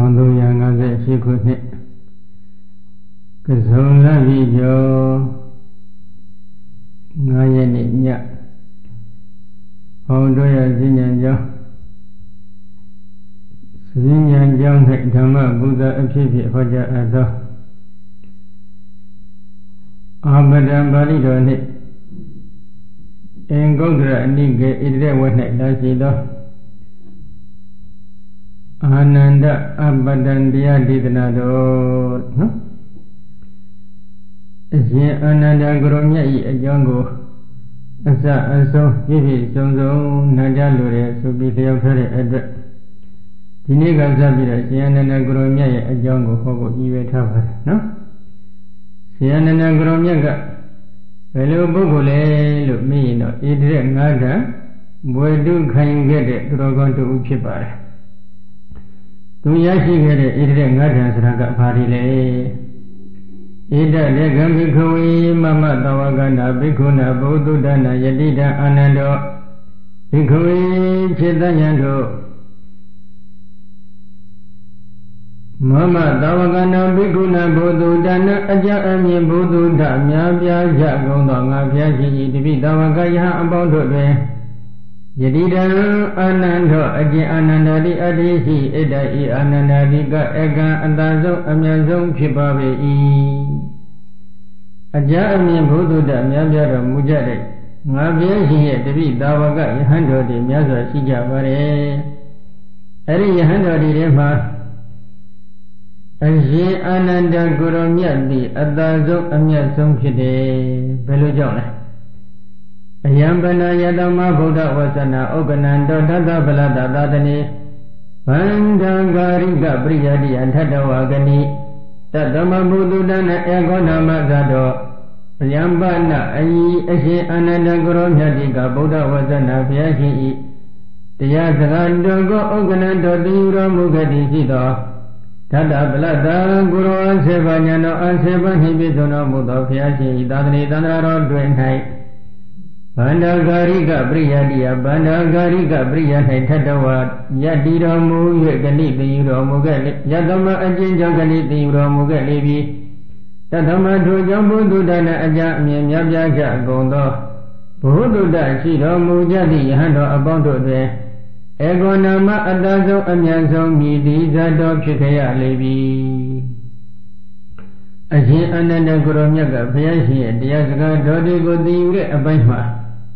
1358ခုနှစ်ကစုံလပြည်ကျော်9ရက်နေ့ညဘုံတို့ရစဉ္ညာကျောင်းစဉ္ညာကျောင်း၌ဓမ္မဘုဒ္ဓအဖြစ်ဖြင့်ဟောကြားအပ်သောအာမဒံပါဠိတော်နှင့်အင်္ဂုတ္တရအနိကေဣတိရဝ၌လာရှိသောအာနန္ဒအပတံတရားဒေသနာတော်နော်အရှင်အာနန္ဒဂရုမြတ်၏အကြောင်းကိုအစအဆုံးပြည့်ပြည့်စုံစုံနာကြားလိုတဲ့ဆိုပြီးလျှောက်ထားတဲ့အတွက်ဒီနေ့ကစပြီးတော့ရှင်အာနန္ဒဂရုမြတ်ရဲ့အကြောင်းကိုဟောဖို့ရည်ရွယ်ထားပါတယ်နော်ရှင်အာနန္ဒဂရုမြတ်ကဘယ်လိုပုဂ္ဂိုလ်လဲလို့မေးရင်တော့ဣတိရငါးဓာဘွယ်တုခံခဲ့တဲ့သူတော်ကောင်းတူဖြစ်ပါတယ်သူရရှိခဲ့တဲ့ဣတိရငါးဓာဆိုတာကဘာတွေလဲဣဒလေကံဘိခဝေမမတဝကနာဘိက္ခုနာဘုဒ္ဓဒနာယတိတအာနန္ဒောဘိခဝေခြေတညံတို့မမတဝကနာဘိက္ခုနာဘုဒ္ဓဒနာအကြအမြင်ဘုဒ္ဓဒများပြားကြကုန်သောငါဖျားရှိ၏တပိတဝကယဟအပေါင်းတို့တွင်ယတိတံအာနန္ဒောအကျင့်အာနန္ဒာတိအတ္တိရှိဣဒ္ဓဤအာနန္ဒာတိကအကံအတန်ဆုံးအမြတ်ဆုံးဖြစ်ပါပေ၏အကြအမြင်ဘုဒ္ဓဒများပြားတော်မူကြတဲ့ငါပြည့်ရှင်ရဲ့တပိတာဝကယဟန်တော်တွေများစွာရှိကြပါれအဲ့ဒီယဟန်တော်တွေထဲမှာအရှင်အာနန္ဒကိုရောမြတ်သည်အတန်ဆုံးအမြတ်ဆုံးဖြစ်တယ်ဘယ်လိုကြောင့်လဲအယံပနာယတမဗုဒ္ဓဝဆနာဥက္ကနန္တောတတဗလတသာတနိဗန္ဒံဂာရိကပရိယတိယထတဝဂနိတတမဘုဒ္ဓတနဧကောနာမဇတောအယံပနာအယိအရှင်အာနန္ဒကိုရောမြတ်တိကဗုဒ္ဓဝဆနာဘုရားရှင်ဤတရားစကားတော်ကိုဥက္ကနန္တောတည်တော်မူခဲ့သည်ရှိသောတတဗလတကိုရောအစေဘညာတော်အစေဘနှင့်ပြည့်စုံတော်မူသောဘုရားရှင်ဤသာသနေသန္တရာတော်တွင်၌ဗန္ဒာဂာရိကပရိယတိယဗန္ဒာဂာရိကပရိယ၌ထတဝယတ္တိတော်မူ၍ဂဏိသိတော်မူခဲ့လေယသမအကျဉ်းကြောင့်ဂဏိသိတော်မူခဲ့လေပြီတသမထိုကြောင့်ဘုဒ္ဓဒနာအကြအမြင်များပြားကြကုန်သောဘုဒ္ဓဒရှိတော်မူကြသည့်ယဟန်တော်အပေါင်းတို့တွင်ဧကောနာမအတ္တဆုံးအမြန်ဆုံးမြည်သည်ဇတ်တော်ဖြစ်ခဲ့ရလေပြီအရှင်အာနန္ဒကိုရောမြတ်ကဘုရားရှင်ရဲ့တရားစကားတော်တွေကိုသိယူတဲ့အပိုင်းမှာ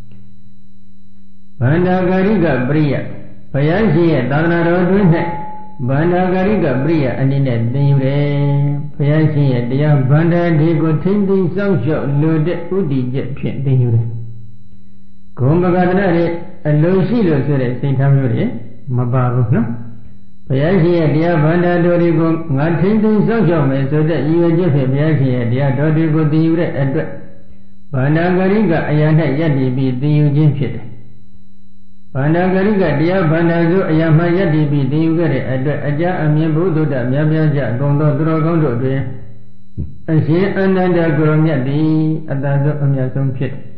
ဗန္ဒာဂာရိကပရိယဘုရားရှင်ရဲ့သာသနာတော်တွင်၌ဗန္ဒာဂာရိကပရိယအနေနဲ့သင်ယူတယ်ဘုရားရှင်ရဲ့တရားဗန္ဒာတွေကိုထိမ့်သိမ်းစောင့်ရှောက်လိုတဲ့ဥတည်ချက်ဖြင့်သင်ယူတယ်ဂုံပကဒနာရဲ့အလိုရှိလို့ဆိုတဲ့စိတ်ထားမျိုးတွေမပါဘူးနော်ဘုရားရှင်ရဲ့တရားဗန္ဒာတော်တွေကိုငါထိမ့်သိမ်းစောင့်ရှောက်မယ်ဆိုတဲ့ရည်ရွယ်ချက်ဖြင့်ဘုရားရှင်ရဲ့တရားတော်တွေကိုသင်ယူတဲ့အတွက်ဗန္ဒာဂာရိကအရာ၌ယက်တည်ပြီးသင်ယူခြင်းဖြစ်တယ်ဗန္ဒာဂရိကတရားဗန္ဒာစုအယမယတ္တိပိသင်ယူခဲ့တဲ့အတွက်အကြအမြင်ဘုဒ္ဓတများပြားကြဂုံသောသူတော်ကောင်းတို့တွင်အရှင်အာနန္ဒကိုရောမြတ်သည်အတန်ဆုံးအမြတ်ဆုံးဖြစ်တယ်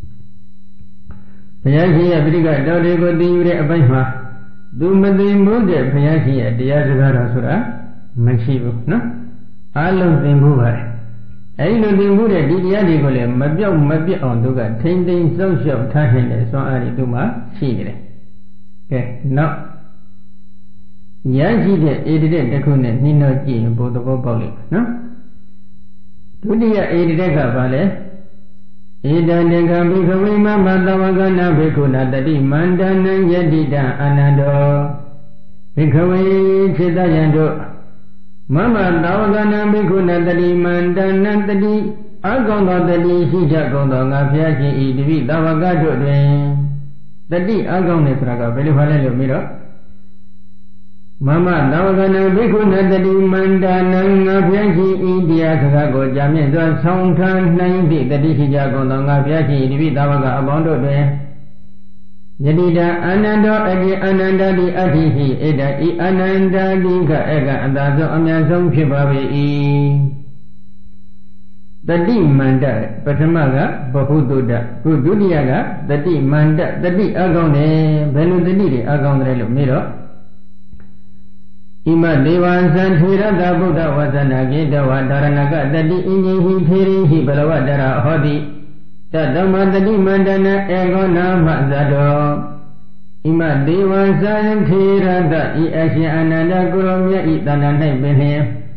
ဘုရားရှင်ရဲ့ပရိကတော်တွေကိုသင်ယူတဲ့အပိုင်းမှာသူမသိမှုတဲ့ဘုရားရှင်ရဲ့တရားစကားတော်ဆိုတာမရှိဘူးနော်အလုံးသင်မှုပါတယ်အဲဒီလိုသင်မှုတဲ့ဒီတရားတွေကိုလည်းမပြောက်မပြတ်အောင်သူကထိမ့်သိမ်းစောင့်ရှောက်ထားနိုင်တဲ့စွမ်းအားတွေသူမှရှိနေတယ်ကဲနောက်ရရှိတဲ့ဧတိတဲ့တစ်ခုနဲ့နှိမ့်တော့ကြည့်ရင်ဘုသဘောပေါက်လိမ့်မယ်နော်ဒုတိယဧတိတဲ့ကဘာလဲဧတံတေကံဘိခဝေမမတဝကနာဘိက္ခုနာတတိမန္တနံယတိတအာနန္ဒောဘိခဝေခြေတယံတို့မမတာဝကနာဘိက္ခုနာတတိမန္တနံတတိအကောင်သောတတိရှိကြကုန်သောငါဖျားရှင်ဤတပိတာဝကတို့တွင်တတိအကောင်နဲ့ဆိုတာကဘယ်လိုဖားလဲလို့မေးတော့မမတာဝကနာဘိက္ခုနာတတိမန္တနံငါဖျားရှင်ဤတရားစကားကိုကြာမြင့်စွာဆောင်ထားနိုင်သည့်တတိရှိကြကုန်သောငါဖျားရှင်ဤတပိတာဝကအပေါင်းတို့တွင်ယတိတအာနန္ဒောအကျင့်အာနန္ဒတိအဋ္ဌိဟိဣဒဤအာနန္ဒတိကအကံအတာဆုံးအမြန်ဆုံးဖြစ်ပါပေ၏တတိမန္တပထမကဘဟုတုတ္တခုဒုတိယကတတိမန္တတတိအကောင်းတယ်ဘယ်လိုတတိတွေအကောင်းတယ်လို့မေးတော့ ima devasan thirata buddha vasana gitawa dharanaka tati inyihi thirihi balavadara hoti tatama tati mandana egona mazado ima devasan thirata I asya ananda kurumya I tananai bine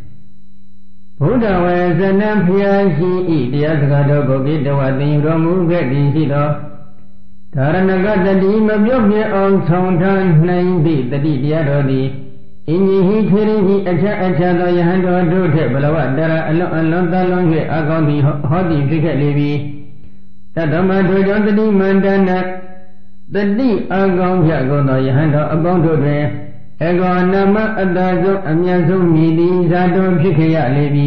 buddha vasana phiyashi I diyasagado gogitawa tinyuromu getihido dharanaka tati mabhyokye ang sauntan naimbi tati diyadodi inyihi thirihi acha acha do yahando duthe balavadara alon talon ke akondi hoti phikhet lebi tatama dojo tati mandana tati akong yakon do yahando apong dutwe ego nama ataso amyaso midi zato phikhet lebi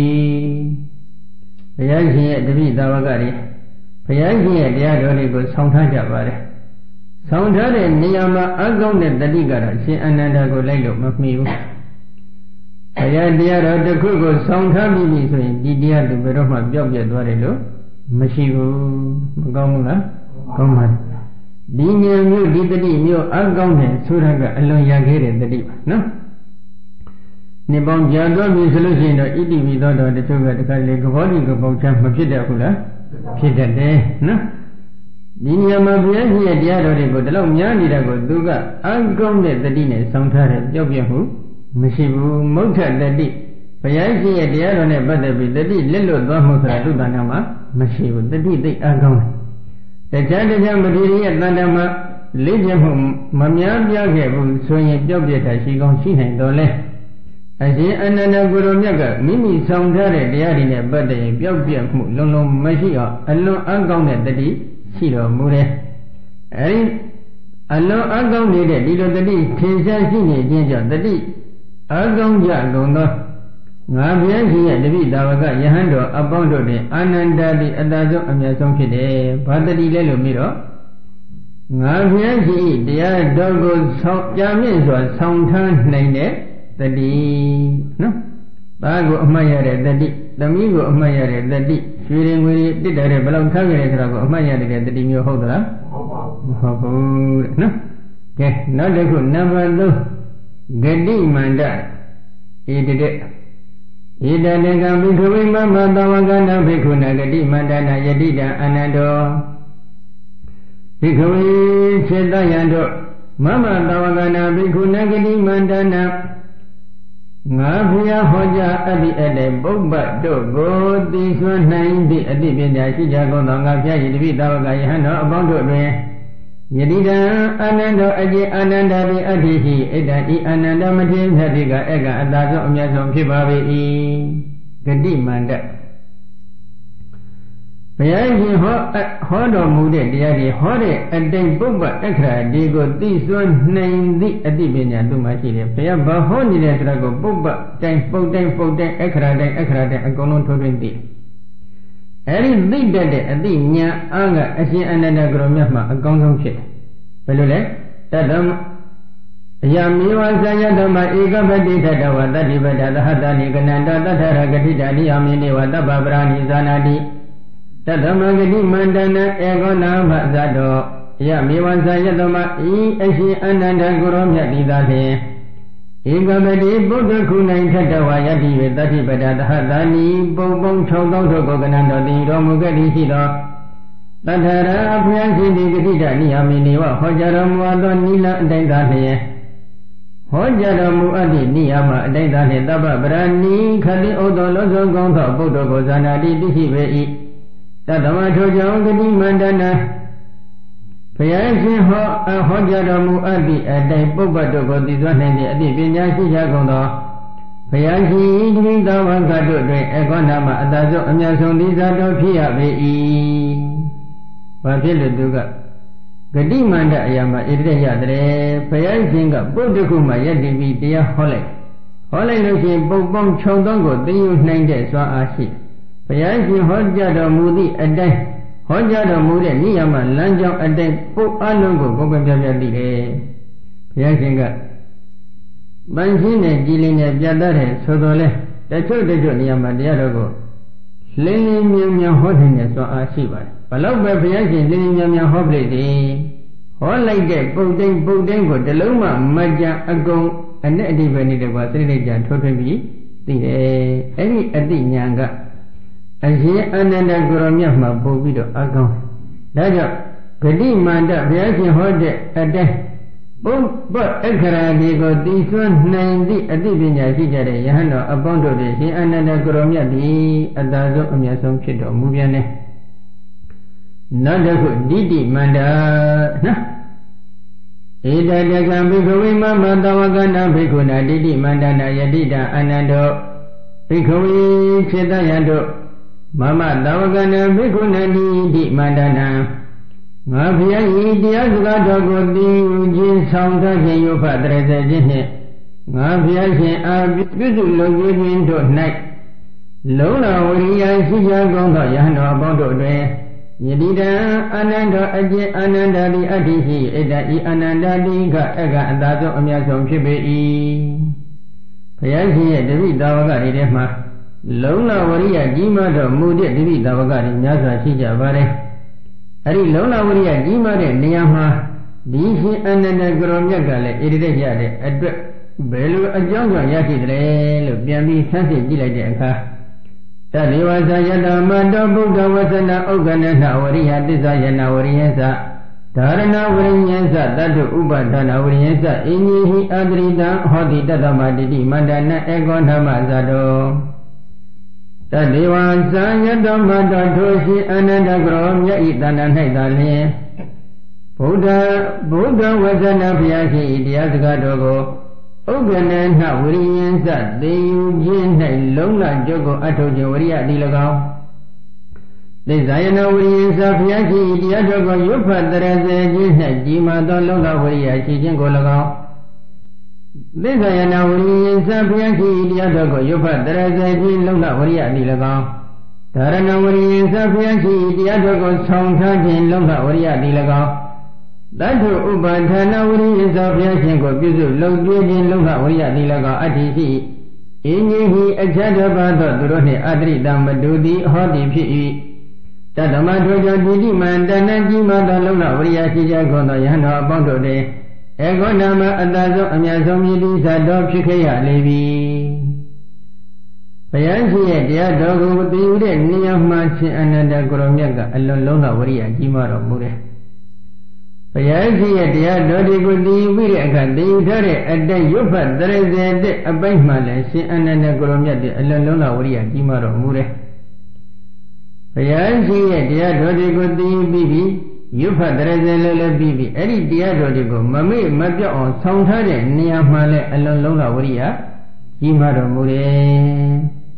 Bhayan Shin ye tabi tawaka de Bhayan Shin yeတရားတော်တွေကိုဆောင်ထားကြပါတယ်ဆောင်ထားတဲ့နေရာမှာအကောင်းတဲ့တတိကတော့ရှင်အနန္ဒာကိုလိုက်လို့မမှီဘူး။ဘုရားတရားတော်တစ်ခုကိုဆောင်ထားပြီးပြီဆိုရင်ဒီတရားသူဘယ်တော့မှပျောက်ပြတ်သွားတယ်လို့မရှိဘူး။မကောင်းဘူးလား။ကောင်းပါ့။ဒီဉာဏ်မျိုးဒီတတိမျိုးအကောင်းတဲ့ဆိုတာကအလွန်ရခဲ့တဲ့တတိပါနော်။နှစ်ပေါင်းကြာသွားပြီဆိုလို့ရှိရင်တော့ဣတိပိသောတော်တချို့ကတခါလေကဘောဓိကပေါချမ်းမဖြစ်တတ်ဘူးလား။ဖြစ်တတ်တယ်နော်။ဒီညမှာဘုရားရှင်ရဲ့တရားတော်တွေကိုဒီလောက်များနေတာကိုသူကအကောင်းတဲ့တတိနဲ့ဆောင်ထားတဲ့ကြောက်ပြမှုမရှိဘူးမုဋ္ဌတတိဘုရားရှင်ရဲ့တရားတော်နဲ့ပတ်သက်ပြီးတတိလက်လွတ်သွားမှုဆိုတာသူ့တဏ္ဍာမှာမရှိဘူးတတိသိအကောင်းတယ်တခြားမထေရရဲ့တဏ္ဍာမှာလေ့ကျင့်မှုမများပြားခဲ့ဘူးဆိုရင်ကြောက်ပြတာရှိကောင်းရှိနိုင်တော်လဲအရှင်အနန္ဒကိုရောမြတ်ကမိမိဆောင်ထားတဲ့တရားတွေနဲ့ပတ်သက်ရင်ကြောက်ပြမှုလုံးလုံးမရှိအောင်အလွန်အကောင်းတဲ့တတိရှိတော်မူတယ်အဲဒီအလွန်အကောင်းနေတဲ့ဒီလိုတတိထင်ရှားရှိနေခြင်းကြောင့်တတိအကောင်းကြကုန်သောငါဘုရားရှင်ရဲ့တပိတာဝကယဟန်တော်အပေါင်းတို့တွင်အာနန္ဒတိအတ္တဆုံးအမြတ်ဆုံးဖြစ်တယ်ဘာတတိလဲလို့ပြီးတော့ငါဘုရားရှင်၏တရားတော်ကိုဆောင်ပြမြင့်စွာဆောင်ထားနိုင်တဲ့တတိနော်သားကိုအမှတ်ရတဲ့တတိသမီးကိုအမှတ်ရတဲ့တတိရွှေရင်ငွေတစ်တယ်ဘယ်လောက်ထားကြလဲဆိုတာကိုအမှတ်ရတဲ့တတိမျိုးဟုတ်သလားမဟုတ်ဘူးတဲ့နော်ကဲနောက်တစ်ခုနံပါတ်3ဂတိမန္တဧတတဲ့ဧတတေကံဘိက္ခဝိမမသဝကနာဘိက္ခုနာဂတိမန္တနာယတိတံအနန္တောဘိက္ခဝေစေတယံတို့မမသဝကနာဘိက္ခုနာဂတိမန္တနာငါဘုရားဟောကြားအပ်သည့်အတည်းပုပ္ပတို့ကိုသိစွမ်းနိုင်သည့်အသိပညာရှိကြကုန်သောငါဘုရား၏တပိသာဝကယဟန်တော်အပေါင်းတို့တွင်ယတိတံအာနန္ဒောအကျေအာနန္ဒာတိအတ္တိဟိဣဒံဤအာနန္ဒမထေရမြတ်တိကအက္ကအတ္တဆုံးအမြတ်ဆုံးဖြစ်ပါ၏ဂတိမန္တဘုရားရှင်ဟောတော်မူတဲ့တရားတွေဟောတဲ့အတိတ်ပုပ္ပအခရာဒီကိုသိစွမ်းနိုင်သည့်အသိပညာသူမှရှိတယ်ဘုရားဘာဟောနေတယ်ဆိုတာကိုပုပ္ပတိုင်းပုတ်တိုင်းအခရာတိုင်းအကုန်လုံးထိုးထွင်းသိအဲဒီသိတတ်တဲ့အသိဉာဏ်အားကအရှင်အနန္ဒကရောမြတ်မှာအကောင်းဆုံးဖြစ်တယ်ဘယ်လိုလဲတတ္တမအယမေဝဇာယဓမ္မဧကပတိထတဝတတ္တိပတ္တသဟတနိကနန္တတထရဂတိတာနိယမေနေဝတပ္ပပရာနိဇာနာတိတသမဂတိမန္တနာဧကောနာမဇတ်တော်ယမေဝဇာယတမဤအရှင်အနန္ဒကိုရောမြတ်ဒီသာဖြင့်ဧကပတိပုဒ္ဓခုနိုင်ထတဝါယတိဝေတတိပဒသဟတာနိပုံပုံ6000တို့ကိုကနန္တော်တည်တော်မူခဲ့သည်ရှိသောတထရာအဖျန်ရှင်ဒီဂတိတနိယမေနေဝဟောကြားတော်မူသောနိလအတိုင်းသာလျင်ဟောကြားတော်မူအပ်သည့်နိယမအတိုင်းသာလျင်တပ္ပပရဏိခတိဩတော်လုံးစုံကောင်းသောပုဒ္ဓကိုဇာနာတိတိရှိပေ၏တသမထိုကြောင့်ဂတိမန္တနာဘုရားရှင်ဟောကြားတော်မူအပ်သည့်အတိုင်းပုပ္ပတို့ကိုသိစွမ်းနိုင်သည့်အသည့်ပညာရှိကြကုန်သောဘုရားရှင်ဤတိသာဝကတို့တွင်အကောနာမအတ္တဆုံးအမြတ်ဆုံးဒီသာတော်ဖြစ်ရပေ၏ဘာဖြစ်လို့သူကဂတိမန္တအရာမှာဣတိရတယ်ဘုရားရှင်ကပုဒ်တစ်ခုမှယက်တည်ပြီးတရားဟောလိုက်လို့ရှိရင်ပုံပေါင်း6000ကိုသိယူနိုင်တဲ့စွမ်းအားရှိဘုရားရှင်ဟောကြားတော်မူသည့်အတိုင်းဟောကြားတော်မူတဲ့နိယမလမ်းကြောင်းအတိုင်းပုတ်အလုံးကိုကိုယ်ကပြသိတယ်ဘုရားရှင်ကပန်းရှင်းတဲ့ကြည်လင်တဲ့ပြတ်တဲ့ဆိုတော်လဲတချို့နေရာမှာတရားတော်ကိုလင်းလင်းမြင်မြင်ဟောနိုင်တဲ့စွမ်းအားရှိပါတယ်ဘလို့ပဲဘုရားရှင်လင်းလင်းမြင်မြင်ဟောပြိတည်ဟောလိုက်တဲ့ပုတ်တိုင်းကိုတလုံးမှမကြအကုန်အနဲ့အတိပဲနေတဲ့ကွာစိတ်လိုက်ကြထုတ်ထွက်ပြီးသိတယ်အဲ့ဒီအတိညာကအရှင်အာနန္ဒကိုရောမြတ်မှာပို့ပြီးတော့အကောင်းဒါကြောင့်ဂတိမန္တဘုရားရှင်ဟောတဲ့အတိုင်းပုပ္ပအခရာဒီကိုတည်ဆွနိုင်သည့်အသိပညာရှိကြတဲ့ယဟန်တော်အပေါင်းတို့ဖြင့်ရှင်အာနန္ဒကိုရောမြတ်သည်အသာဆုံးအမြတ်ဆုံးဖြစ်တော်မူပြန်တယ်နောက်တစ်ခုဒိဋ္ဌိမန္တနော်ဧတတကံဘိက္ခဝေမမတဝကနာဘိက္ခုနာဒိဋ္ဌိမန္တနာယတိတာအာနန္ဒောဘိက္ခဝေစေတယံတို့မမတဝကနာဘိက္ခုနာဒိဋ္ဌိမန္တနာငါဘုရားဤတရားစကားတော်ကိုသိယူခြင်းဆောင်တတ်ခြင်းယုဖတရစေခြင်းနှင့်ငါဘုရားရှင်အာပြုစုလုံခြုံခြင်းတို့၌လုံးလာဝရိယရှိကြကုန်သောယဟန်တော်အပေါင်းတို့တွင်ယတိတံအာနန္ဒအကျင့်အာနန္ဒတိအတ္တိရှိဣတဤအာနန္ဒတိကအကအသာဆုံးအမြတ်ဆုံးဖြစ်ပေ၏ဘုရားရှင်ရဲ့တပိသာဝကတွေထဲမှာလုံးလာဝရိယကြီးမားတော်မူတဲ့တပိသာဝကတွေများစွာရှိကြပါတယ်အဲ့ဒီလုံးလာဝရိယကြီးမားတဲ့နေရာမှာဒီရှင်အာနန္ဒကိုရောမြတ်ကလည်းဣတိတက်ရတဲ့အတွက်ဘယ်လိုအကြောင်းကြောင့်ရရှိတယ်လို့ပြန်ပြီးဆန်းစစ်ကြည့်လိုက်တဲ့အခါတတေဝသယတမတောဗုဒ္ဓဝဆနာဥက္ကဏနဝရိယသစ္စာယနာဝရိယသဓာရဏဝရိယသတတ္တဥပဒနာဝရိယသအင်းကြီးဟိအတရိတံဟောတိတတ္တမတိတိမန္တနာဧကောဓမ္မဇတောတတေဝသယတမတောထိုရှိအာနန္ဒကရောမြတ်ဤတဏ္ဍ၌သာလျှင်ဗုဒ္ဓဝဆနာဘုရားရှင်ဤတရားစကားတော်ကိုဥက္ကဏနဝရိယံသသေယူခြင်း၌လုံးလကြုတ်ကိုအထုတ်ခြင်းဝရိယတိ၎င်းသစ္စာယနာဝရိယံသဘုရားရှိတရားတော်ကိုရွတ်ဖတ်တရစေခြင်း၌ကြီးမားသောလုံးလဝရိယရှိခြင်းကို၎င်းသစ္စာယနာဝရိယံသဘုရားရှိတရားတော်ကိုရွတ်ဖတ်တရစေခြင်းလုံးလဝရိယတိ၎င်းဓာရဏဝရိယံသဘုရားရှိတရားတော်ကိုဆောင်ထားခြင်းလုံးလဝရိယတိ၎င်းတတ္ထုဥပါဒနာဝရိယသဘုရားရှင်ကိုပြုစုလုံကျွေးခြင်းလုံလဝရိယတိ၎င်းအတ္တိရှိအင်းကြီးဟိအခြားတစ်ပါးသောသူတို့နှင့်အတ္တိတမတူသည်ဟောသည်ဖြစ်၏တတ္တမထိုကြောင့်ဒီတိမန္တနာကြီးမားသောလုံလဝရိယရှိကြကုန်သောယဟန်တော်အပေါင်းတို့တွင်ဧကောနာမအတ္တဆုံးအမြတ်ဆုံးမြည်သည့်ဇတ်တော်ဖြစ်ခဲ့ရလေပြီဘုရားရှင်ရဲ့တရားတော်ကိုသိယူတဲ့နေရာမှာရှင်အာနန္ဒကိုရောမြတ်ကအလွန်လုံလဝရိယကြီးမားတော်မူတယ်ဘုရားရှင်ရဲ့တရားတော်တွေကိုသိယူပြီးတဲ့အခါသိယူထားတဲ့အတိုင်းရွတ်ဖတ်တရစေတဲ့အပိုင်းမှလည်းရှင်အာနန္ဒကိုရောမြတ်တဲ့အလွန်လုံးလာဝရိယကြီးမားတော်မူတယ်ဘုရားရှင်ရဲ့တရားတော်တွေကိုသိယူပြီးရွတ်ဖတ်တရစေလည်းပြီးပြီအဲ့ဒီတရားတော်တွေကိုမမေ့မပြောက်အောင်ဆောင်ထားတဲ့နေရာမှာလည်းအလွန်လုံးလာဝရိယကြီးမားတော်မူတယ်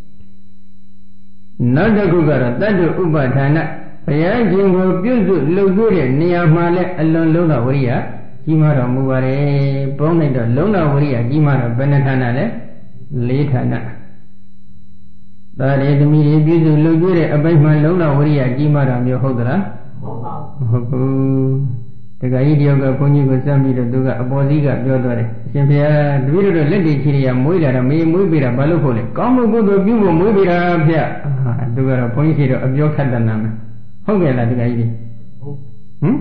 နောက်တစ်ခုကတော့တတ္တဥပါဒနာဘုရားရှင်ကိုပြုစုလုပ်ကြတဲ့နေရာမှာလည်းအလွန်လုံးတော်ဝရိယကြီးမားတော်မူပါတယ်။ပေါင်းလိုက်တော့လုံးတော်ဝရိယကြီးမားတော့ဘယ်နှဌာနလဲ၄ဌာန။ဒါတွေသမီးတွေပြုစုလုပ်ကြတဲ့အပိုင်းမှာလုံးတော်ဝရိယကြီးမားတာမျိုးဟုတ်သလား။ဟုတ်ဘူး။တခါကြီးတယောက်ကဘုန်းကြီးကိုစမ်းပြီးတော့သူကအပေါ်စီးကပြောသွားတယ်။အရှင်ဘုရားတပည့်တော်လက်တွေချီရမွေးလာတာမေးမွေးပေးတာဘာလို့ဖို့လဲ။ကောင်းမှုကုသိုလ်ပြုဖို့မွေးပေးတာဗျ။သူကတော့ဘုန်းကြီးတော့အပြောခတ်တနာမယ်။ဟုတ်ကဲ့လားတခါကြီးဟမ်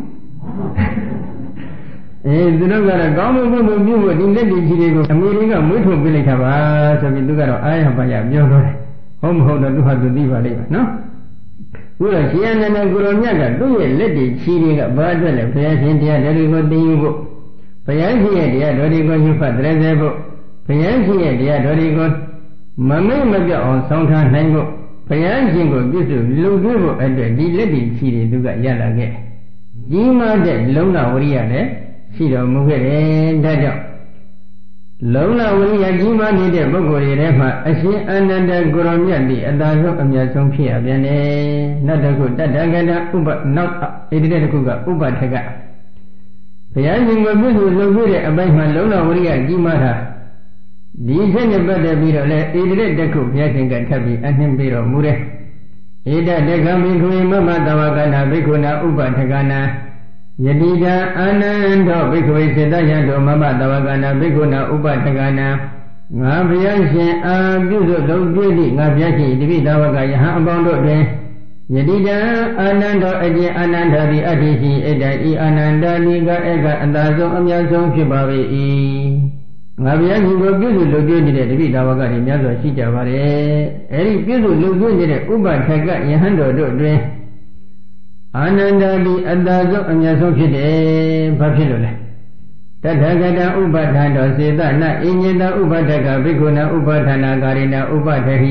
သူတို့ကတော့ကောင်းမှုကုသိုလ်ပြုဖို့ဒီလက်တွေကြီးတွေကိုအမေရိကမွေးထုတ်ပေးလိုက်တာပါဆိုပြီးသူကတော့အားရပါရပြောတော့တယ်ဟုတ်မဟုတ်တော့သူဟာသူသိပါလိမ့်မယ်နော်ခုတော့ရှင်အနန္ဒကိုရောမြတ်ကသူ့ရဲ့လက်တွေကြီးတွေကဘာအတွက်လဲဘုရားရှင်တရားတော်တွေကိုသိယူဖို့ဘုရားရှင်ရဲ့တရားတော်တွေကိုယူဖတ်တရစေဖို့ဘုရားရှင်ရဲ့တရားတော်တွေကိုမမေ့မပြောက်အောင်ဆောင်းထားနိုင်ဖို့ဘုရားရှင်ကိုပြည့်စုံလုံကျွေးဖို့အတွက်ဒီလက်တွေချီတွေသူကရလာခဲ့ကြီးမားတဲ့လုံလဝရိယနဲ့ရှိတော်မူခဲ့တယ်ဒါကြောင့်လုံလဝရိယကြီးမားနေတဲ့ပုဂ္ဂိုလ်တွေထဲမှာအရှင်အာနန္ဒကိုရောမြတ်သည်အသာဆုံးအမြတ်ဆုံးဖြစ်ရပြန်တယ်နောက်တစ်ခုတတ္တကတဥပနောက်ဣတိတဲ့တစ်ခုကဥပထကဘုရားရှင်ကိုပြည့်စုံလုံကျွေးတဲ့အပိုင်းမှာလုံလဝရိယကြီးမားတာဒီချက်နဲ့ပတ်သက်ပြီးတော့လဲဣတိတဲ့တစ်ခုဘုရားရှင်ကထပ်ပြီးအနှင်းပြီးတော်မူတယ်ဣဒတကံဘိက္ခုမမတဝကနာဘိက္ခုနာဥပထကနာယတိတံအာနန္ဒောဘိက္ခဝေစေတယံတောမမတဝကနာဘိက္ခုနာဥပထကနာငါဘုရားရှင်အာပြုစုလုံးပြည့်သည့်ငါဘုရားရှင်တပိတဝကယဟန်အပေါင်းတို့တွင်ယတိတံအာနန္ဒောအကျင့်အာနန္ဒာတိအတ္တိရှိဣတံဤအာနန္ဒာတိကဧကအတာဆုံးအမြတ်ဆုံးဖြစ်ပါ၏အငါဘုရားရှင်ကိုပြုစုလုပ်ကျွေးနေတဲ့တပိသာဝကတွေများစွာရှိကြပါတယ်အဲဒီပြုစုလုပ်ကျွေးနေတဲ့ဥပထကယဟန်တော်တို့တွင်အာနန္ဒာတိအတ္တဆုံးအမြတ်ဆုံးဖြစ်တယ်ဘာဖြစ်လို့လဲတထဂတဥပဋ္ဌာန်တော်စေတနာအညေတဥပဋ္ဌကဘိက္ခုနာဥပဋ္ဌာနာကာရိနာဥပဋ္ဌဟိ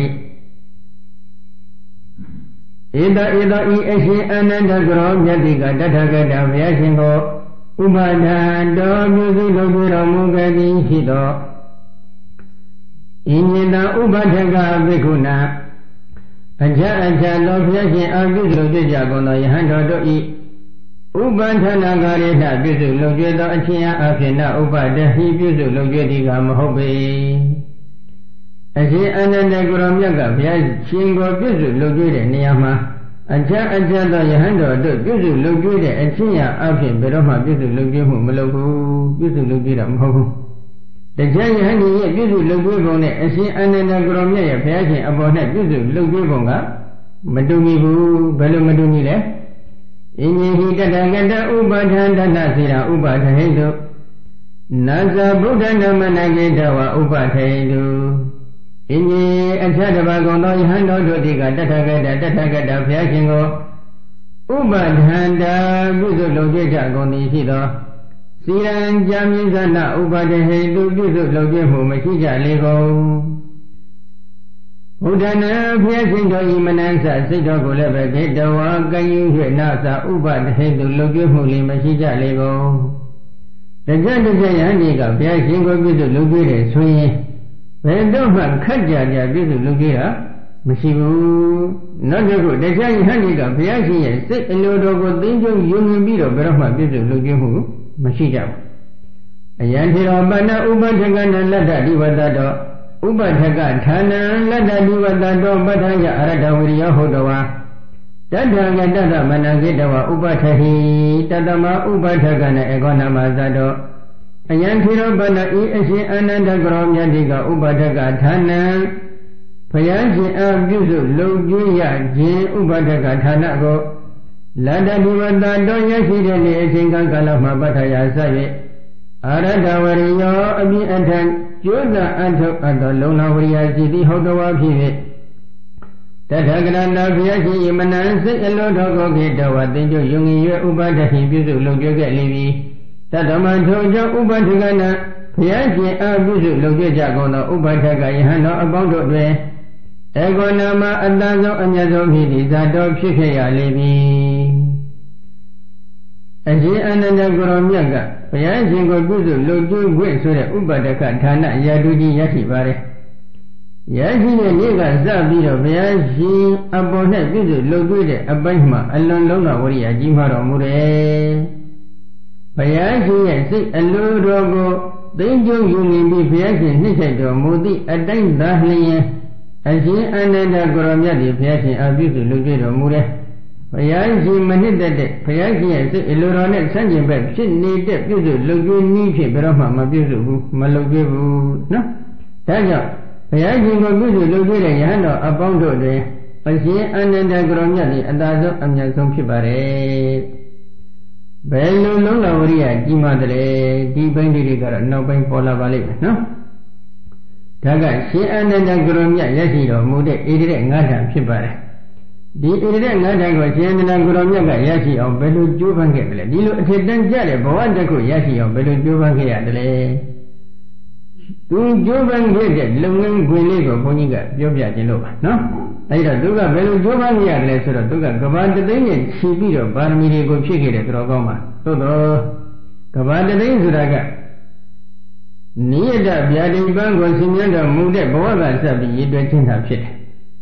ဧတဧတဤအရှင်အာနန္ဒကရောမြတ်တိကတထဂတဘုရားရှင်ကိုဥပဋ္ဌာန်တော်ပြုစုလုပ်ကျွေးတော်မူခဲ့သည်ရှိသောအညေတဥပဋ္ဌကဘိက္ခုနာအခြားအခြားသောဘုရားရှင်အပြုစုလုပ်ကျွေးကြကုန်သောယဟန်တော်တို့ဤဥပဋ္ဌာနာကာရိနာပြုစုလုပ်ကျွေးသောအချင်းအားဖြင့်နဥပဋ္ဌဟိပြုစုလုပ်ကျွေးသည်ကမဟုတ်ပေအရှင်အာနန္ဒကရောမြတ်ကဘုရားရှင်ကိုပြုစုလုပ်ကျွေးတဲ့နေရာမှာအခြားအခြားသောယဟန်တော်တို့ပြုစုလုပ်ကျွေးတဲ့အချင်းအားဖြင့်ဘယ်တော့မှပြုစုလုပ်ကျွေးမှုမလုပ်ဘူးပြုစုလုပ်ကျွေးတာမဟုတ်ဘူးတရားယဟန်ကြီးရဲ့ပြုစုလုပ်ကျွေးပုံနဲ့အရှင်အာနန္ဒကရောမြတ်ရဲ့ဘုရားရှင်အပေါ်၌ပြုစုလုပ်ကျွေးပုံကမတူညီဘူးဘယ်လိုမတူညီလဲအင်းကြီးဟိတတကတဥပဋ္ဌာန်တဏစေရာဥပဋ္ဌဟိတုနာဇဗုဒ္ဓနာမနကေတဝဥပဋ္ဌဟိတုအင်းကြီးအခြားတစ်ပါးကုန်သောယဟန်တော်တို့ဒီကတထကတဘုရားရှင်ကိုဥပဋ္ဌာန်တာပြုစုလုပ်ကျွေးကြကုန်သည်ရှိသောစီရန်ကြမြင့်သနာဥပဋ္ဌဟိတုပြုစုလုပ်ကျွေးမှုမရှိကြလေကုန်ဘုဒ္ဓနာဘုရားရှင်တော်ဤမနန်းစစိတ်တော်ကိုလည်းပဲဂိတဝါကယူ၍နာသာဥပဒဟိတုလုပ်ကျွေးမှုလည်းမရှိကြလေကုန်တရားယဟန်ဒီကဘုရားရှင်ကိုပြုစုလုပ်ကျွေးတယ်ဆိုရင်ဘယ်တော့မှခက်ကြပြုစုလုပ်ကျွေးတာမရှိဘူးနောက်တစ်ခုတရားယဟန်ဒီကဘုရားရှင်ရဲ့စိတ်အလိုတော်ကိုသိကျုံယုံကြည်ပြီးတော့ဘယ်တော့မှပြုစုလုပ်ကျွေးမှုမရှိကြဘူးအယံထေရပဏ္ဏဥပဋ္ဌကနလတ္တဒီဝတ္တတော်ဥပဋ္ဌကဌာနံလတ္တဒီဝတ္တတော်ပဋ္ဌာယအရတ္တဝိရိယဟုတ်တော်ဝါတတ္ထကတတမနကိတဝဥပဋ္ဌဟိတတမဥပဋ္ဌကနဧကောနမဇတောအယံထေရပဏ္ဏဤအရှင်အာနန္ဒကရောမြတ်တိကဥပဋ္ဌကဌာနံဘုရားရှင်အပြုစုလုပ်ကျွေးရခြင်းဥပဋ္ဌကဌာနကိုလတ္တဒီဝတ္တတော်ရရှိတဲ့နေ့အချိန်ကာလမှာပဋ္ဌာယစ၍အရတ္တဝရိယောအပြည့်အထံကျိုးသာအထုပ်အပ်သောလုံလဝရိယရှိသည်ဟုတ်တော်ဖြစ်၍တထကရဏဘုရားရှင်၏မနန်းစိတ်အလိုတော်ကိုခေတ္တဝသင်္ကြုယုံငင်၍ဥပဋ္ဌဟိပြုစုလုပ်ကျွေးခဲ့လိမ့်မည်တတမထိုကြောင့်ဥပဋ္ဌကနာဘုရားရှင်အားပြုစုလုပ်ကျွေးကြကုန်သောဥပဋ္ဌကယဟန်တော်အပေါင်းတို့တွင်ဧကောနာမအတ္တဆုံးအမြတ်ဆုံးဖြစ်သည့်ဇာတော်ဖြစ်ခဲ့ရလိမ့်မည်အရှင်အာနန္ဒကရောမြတ်ကဘုရားရှင်ကိုပြုစုလုပ်ကျွေးခွင့်ဆိုတဲ့ဥပဋ္ဌကဌာနရာထူးကြီးရရှိပါတယ်ရရှိတဲ့နေ့ကစပြီးတော့ဘုရားရှင်အပေါ်၌ပြုစုလုပ်ကျွေးတဲ့အပိုင်းမှာအလွန်လုံးတော်ဝရိယကြီးမားတော်မူတယ်ဘုရားရှင်ရဲ့စိတ်အလိုတော်ကိုသိကျုံယူနေပြီးဘုရားရှင်နှိမ့်ဆက်တော်မူသည့်အတိုင်းသာလျှင်အရှင်အာနန္ဒကရောမြတ်သည်ဘုရားရှင်အပြုစုလုပ်ကျွေးတော်မူတယ်ဘုရားရှင်မနစ်သက်တဲ့ဘုရားရှင်ရဲ့စိတ်အလိုတော်နဲ့ဆန့်ကျင်ဘက်ဖြစ်နေတဲ့ပြုစုလုပ်ကျွေးနည်းဖြင့်ဘယ်တော့မှမပြုစုဘူးမလုပ်ကျွေးဘူးနော်ဒါကြောင့်ဘုရားရှင်ကိုပြုစုလုပ်ကျွေးတဲ့ယဟန်တော်အပေါင်းတို့တွင်အရှင်အာနန္ဒကရောမြတ်သည်အသာဆုံးအမြတ်ဆုံးဖြစ်ပါတယ်ဘယ်လိုလုံးတော်ဝရိယကြီးမားတယ်ဒီပိုင်းတွေကတော့နောက်ပိုင်းပေါ်လာပါလိမ့်မယ်နော်ဒါကရှင်အာနန္ဒကရောမြတ်ရရှိတော်မူတဲ့ဣတိရဲ့၅ဓာတ်ဖြစ်ပါတယ်ဒီဣတိရဲ့၅ဓာတ်ကိုရှင်အာနန္ဒကရောမြတ်ကရရှိအောင်ဘယ်လိုကြိုးပမ်းခဲ့တယ်လဲဒီလိုအထက်တန်းကြတဲ့ဘဝတစ်ခုရရှိအောင်ဘယ်လိုကြိုးပမ်းခဲ့ရတယ်လဲသူကြိုးပမ်းခဲ့တဲ့လုပ်ငန်းခွင်လေးကိုဘုန်းကြီးကပြောပြခြင်းလို့ပါနော်အဲ့တော့သူကဘယ်လိုကြိုးပမ်းခဲ့ရတယ်လဲဆိုတော့သူကကဘာတသိန်းနဲ့ခြီးပြီးတော့ပါရမီတွေကိုဖြည့်ခဲ့တယ်တော်ကောင်းပါသို့တော့ကဘာတသိန်းဆိုတာကနိယတဗျာဒိပန်းကိုဆင်ញံတော်မူတဲ့ဘဝကစပြီးရည်တွက်ခြင်းသာဖြစ်တယ်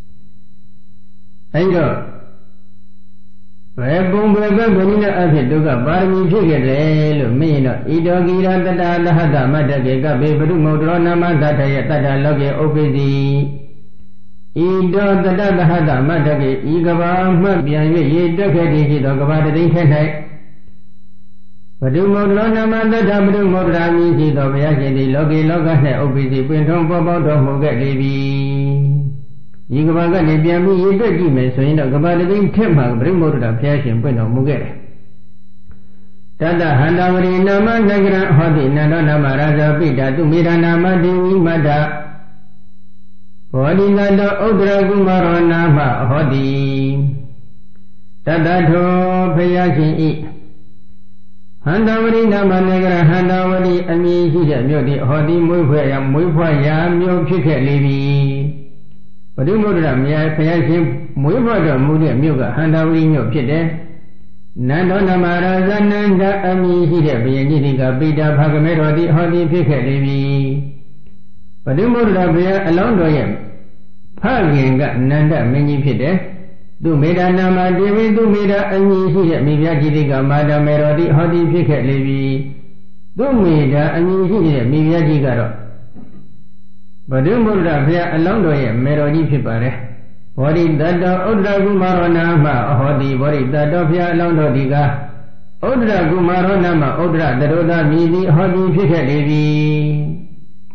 အဲ့တော့ဘယ်ပုံဘယ်ဘက်ဘယ်နည်းနဲ့အဖြစ်သူကပါရမီဖြည့်ခဲ့တယ်လို့မင်းတော့ဣတောကိရတတလဟတမတ္တကေကဘေပရုမုဒ္ဒရောနာမသတ္တယတတ္တလောကေဥပ္ပိစီဣတောတတသဟတမတ္တကေဤကဘာမှပြန်၍ရေတက်ခဲ့သည်ရှိသောကဘာတသိန်းထဲ၌ပဒုမုဒ္ဒလောနာမသတ္တပဒုမုဒ္ဒရာမည်ရှိသောဘုရားရှင်သည်လောကေလောက၌ဥပ္ပိစီပင်ထုံးပေါ်ပေါက်တော်မူခဲ့လေပြီဤကဘာကနေပြန်ပြီးရေတက်ကြည့်မယ်ဆိုရင်တော့ကဘာတသိန်းထက်မှပဒုမုဒ္ဒရာဘုရားရှင်ပွင့်တော်မူခဲ့တယ် Tata Handavri Nama Nagra Hodi Nandana Maraja Pita Tumira Nama Devi Mada Hodi Nanda Udra Gumaro Nama Hodi Tata Tho Payashi Handavri Nama Nagra Handavri Ami Hija Myodi Hodi Muifaya Myopika Levi Padumudra Mia Payashi Muifada Mudia Muga Handavri Myopide Nando Namaraza Nanda Ami Hida Bianjika Pita Pagamero Hodi Pika Levi Padumudra Bia along to him Paginga Nanda Mini Pide Do Meda Nama Devi Do Meda Ami Hida Miviajika Mada Merodi Hodi Pika Levi Do Meda Ami Hida Miviajika Padumudra Bia along to him Merodi Pipare Body that Udra Gumaronama, Hodi, body that of Ya Londodiga, Udra Gumaronama, Udra, the Roda Midi, Hodi, Pika Levi.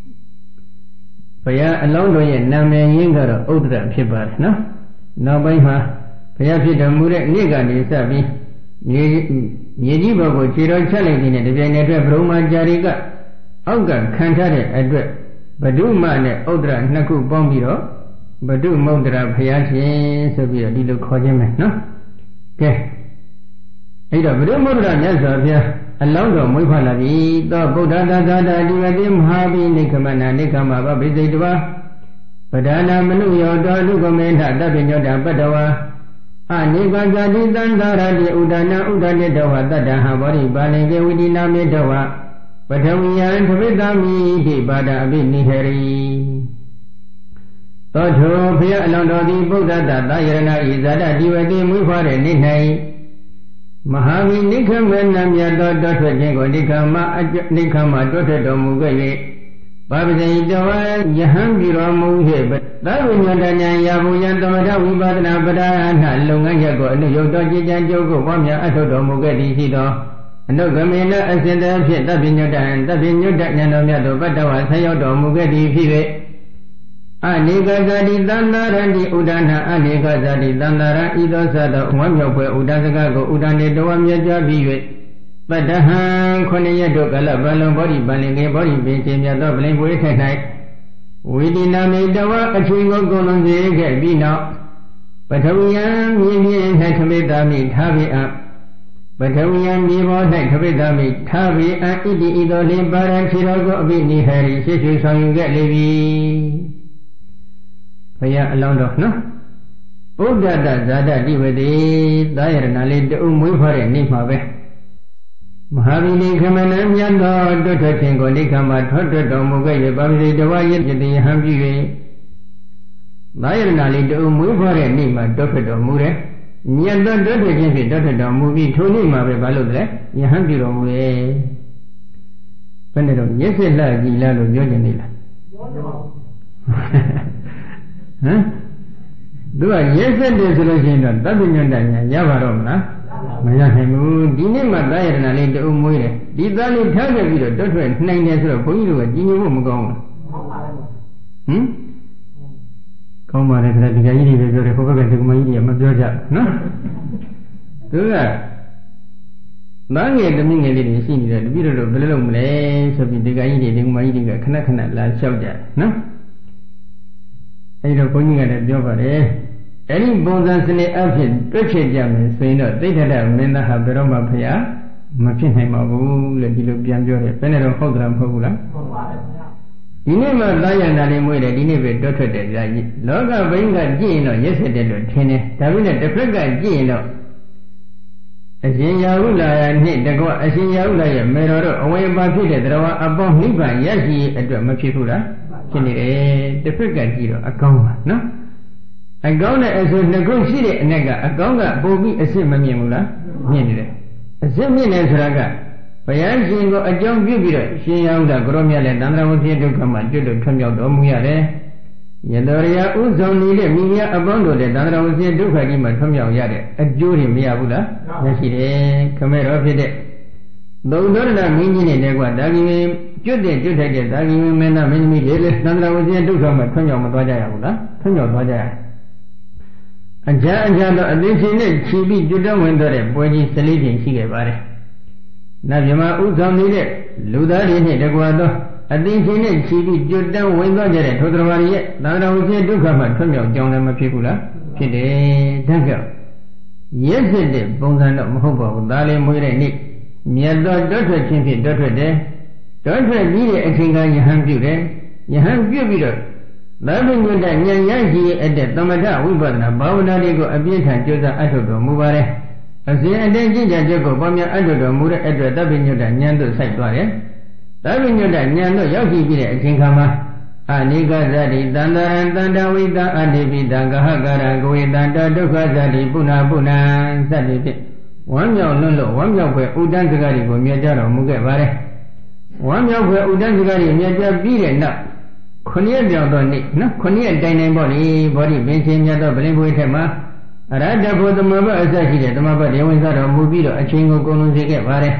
Paya Londo, Name Yinga, Udra, Pipa, no? No by her. Paya Pita Mure, Niga, Nisabi, Yejibo, Chiro challenging it, the Venetra, Broma Jariga, Oga, Cantare, Adre, Badu Mane, Udra, Naku Bombiro. Badu Modra Payashi, so be a little cogement, no? Okay. Either Badu Modra Nazavia, along the Mupalavi, the Buddha Dada, Divadim, Habi, Nikamana, Nikama, Bizidwa, Padana Manuyo, Dugomena, Dabinoda, Badawa, Anigaja, Dandara, Udana, Udanidawa, Dada, Habari, Balinga, Udina Medawa, Badawiya, and Vidami, Bada, Biniheri. Toto Pia Londodi Buddha Dayana Izada Divati Mufare Nihai Mahavi Nikamana Yado Dr. Jingo Nikama Dr. Domugay Babzi Dawa Yahan Biro Muhe, but that will not Yabu Yantamada Vibadana Badana Lunga Yago and Yodoji Janjogo Wamya Ato Domugay Sido and no Gamina Ascenda Pit Dabinoda and Dabinoda Nanomado Badawa Sayo Domugay Pive. Anigazadi Dandarandi Udana Anigazadi Dandara Idosada Wamyopwe Udazagago Udane Doamya Jabi Badahan Koneyato Galabalo Body Balinga Body Benchimia Dublin Wake at night. We did not make the work a chingo Golonze get be now. But we are million had to make the meat heavy up. But we are never had to make the meat heavy and Idi Idoli Baran Chirogo Bini Harry, Situ so you get Levi. Paya along of no Buddha Zada Divadi, Diana led the Umufare Nimabe Mahavini Kamanam Yando, Dr. Tingo Nikama, Dr. Domugay, Babzi, the Wayat, the Hambi Diana led the Umufare Nima, Dr. Domure, Yando, Dr. Jimmy, Dr. Domubi, Tonima, Baludre, Yahambi Romu. Penero, yes, la Gila, Jojanilla. Do I yes and resolution that doesn't Yavarona? Mayahamu, Dinima Diana and Umure. Did that in Taga video, Dr. 9 years of Puyu, Dinimum. Come on, I think I need to go back to my idiom of Georgia. No? Do that. Bang the Ming didn't see the video of Belum Lay, so the guy didn't my eating a Kanakana like Shabja. No? I don't point at a job. Any bones in the outfit, purchase German, so you know, they had a men that have Beroma Paya, Machinheim of Ladilubian Joy, Penero Hogram Hogula. You never Diana Limuda, you never Dr. Loga Venga Gino, yesterday, Tene, Tavina, the Prega Gino. As Yaula and Hit the Go, as Yaula, Mero, away by Peter, there were above Liba, Yashi, at Machifula. The Prega Gino, a coma, no? I go as a negotiated nega, a gonga, Bobby, a simamula, needed. A similin raga. Payango, a young beauty, she out the Gromia and Andra was here to come and do the Kamya Domuyare. Yadoria Uzon needed Mia Abondo, the Andra was here to Kadima Kamya Yare, a jury Miabula, Yashide, Camera of it. Though not meaning in Negua, Jude, Dagi, Mena, Mini, Andra was here to come and Kamya Madaya, Kamya Madaya. And Jan, this is it, she be Judah when the boy is sleeping, she gave it. နတ်မြမဥဆောင်နေတဲ့လူသားတွေနဲ့တကွာသောအသိချင်းနဲ့ချီပြီးကြွတန်းဝင်သွားကြတဲ့ထိုသရဝါရဲ့သာတော်ဖြစ်ဒုက္ခမှထွတ်မြောက်ကြောင်းလည်းမဖြစ်ဘူးလားဖြစ်တယ်ဒါကြောင့်ရက်စစ်တဲ့ပုံစံတော့မဟုတ်ပါဘူးဒါလည်းမွေးတဲ့နေ့မြတ်သောတောထွက်ခြင်းဖြင့်တောထွက်တယ်တောထွက်ပြီးတဲ့အချိန်ကယဟန်ပြုတယ်ယဟန်ပြုပြီးတော့သာဝိညုတဉာဏ်ရရှိရဲ့အတဲ့သမထဝိပဿနာဘာဝနာတွေကိုအပြည့်ထန်ကြိုးစားအထောက်တော်မူပါတယ်အစဉ်အတည်းကြည်ကြံတဲ့ကိုပေါ်များအထောက်တော်မူတဲ့အတွက်သဗ္ဗညုတဉာဏ်တို့စိုက်သွားတယ်သဗ္ဗညုတဉာဏ်တို့ရောက်ရှိပြီးတဲ့အချိန်ခါမှာအနိကဇတိတန္တရံတန္တဝိတအနိပိတံဂဟကာရဂဝေတန္တဒုက္ခဇတိပုဏ္ဏပုဏ္ဏစသည်ဖြင့်ဝမ်းမြောက်လွန်းလို့ဝမ်းမြောက်ဖွယ်ဥဒ္ဒံစကားတွေကိုမြတ်ကြတော်မူခဲ့ပါတယ်ဝမ်းမြောက်ဖွယ်ဥဒ္ဒံစကားတွေမြတ်ကြပြီးတဲ့နောက်9ရက်မြောက်သောနေ့နော်9ရက်တိုင်တိုင်ပေါ့လေဘောဓိပင်ရှင်မြတ်သောဗလင်ပွေထက်မှာအရဟတဘုသမဘအစရှိတဲ့သမဘဒေဝင်စားတော်မူပြီးတော့အချိန်ကိုကုန်လွန်စေခဲ့ပါတယ်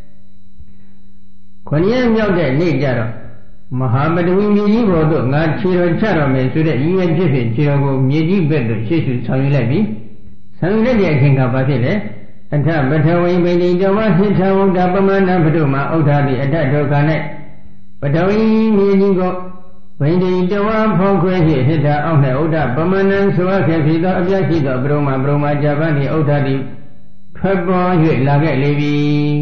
9ရက်မြောက်တဲ့နေ့ကျတော့မဟာပတဝီမြေကြီးပေါ်သို့ငါခြေတော်ချတော်မယ်ဆိုတဲ့ရည်ရွယ်ဖြစ်ဖြစ်ခြေတော်ကိုမြေကြီးဘက်သို့ရှေ့ရှုဆောင်ယူလိုက်ပြီးဆောင်ယူတဲ့အချိန်ကဘာဖြစ်လဲအထပထဝီပိဋိတဝါသိထဝုဒ္ဓပမဏဘုဒ္ဓမှာဥဒ္ဓတိအထဒုက္ခ၌ပထဝီမြေကြီးကိုဗိဓိတဝါဖောက်ခွဲ၍ဟိတအောက်၌ဥဒ္ဓပမဏံဆိုအပ်ခဲ့ပြီးသောအပြည့်ရှိသောဘုံမှာဇဗန်ဤဥဒ္ဓတိထွက်ပေါ်၍လာခဲ့လေပြီ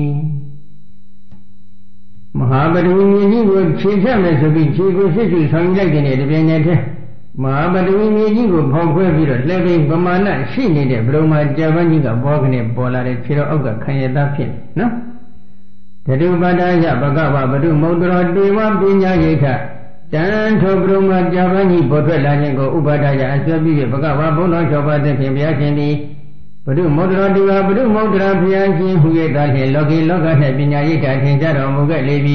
မဟာပတဝီမြေကြီးကိုခြေဖြတ်မယ်ဆိုပြီးခြေကိုစစ်ကျူဆောင်လိုက်တဲ့တပြိုင်နက်တည်းမဟာပတဝီမြေကြီးကိုဖောက်ခွဲပြီးတော့လက်ပိပမာဏရှိနေတဲ့ဘုံမှာဇဗန်ကြီးကဘောကနေပေါ်လာတဲ့ခြေတော်အောက်ကခံရသားဖြစ်နော်တတုပတ္တယဘဂဝဗုဒ္ဓမုဒ္ဒရောတေဝပညာယိထတန်ထိုဘုံမှာဇဗန်ကြီးပေါ်ထွက်လာခြင်းကိုဥပါဒယအစွဲပြီးဘဂဝဘုံတော်၆ပါးသဖြင့်ဘုရားရှင်သည်ဘုဒ္ဓမုဒ္ဒရောတေဝဘုဒ္ဓမုဒ္ဒရာဘုရားရှင်ဟူ၍သာလျှင်လောကီလောက၌ပညာယိထထင်ရှားတော်မူခဲ့လေပြီ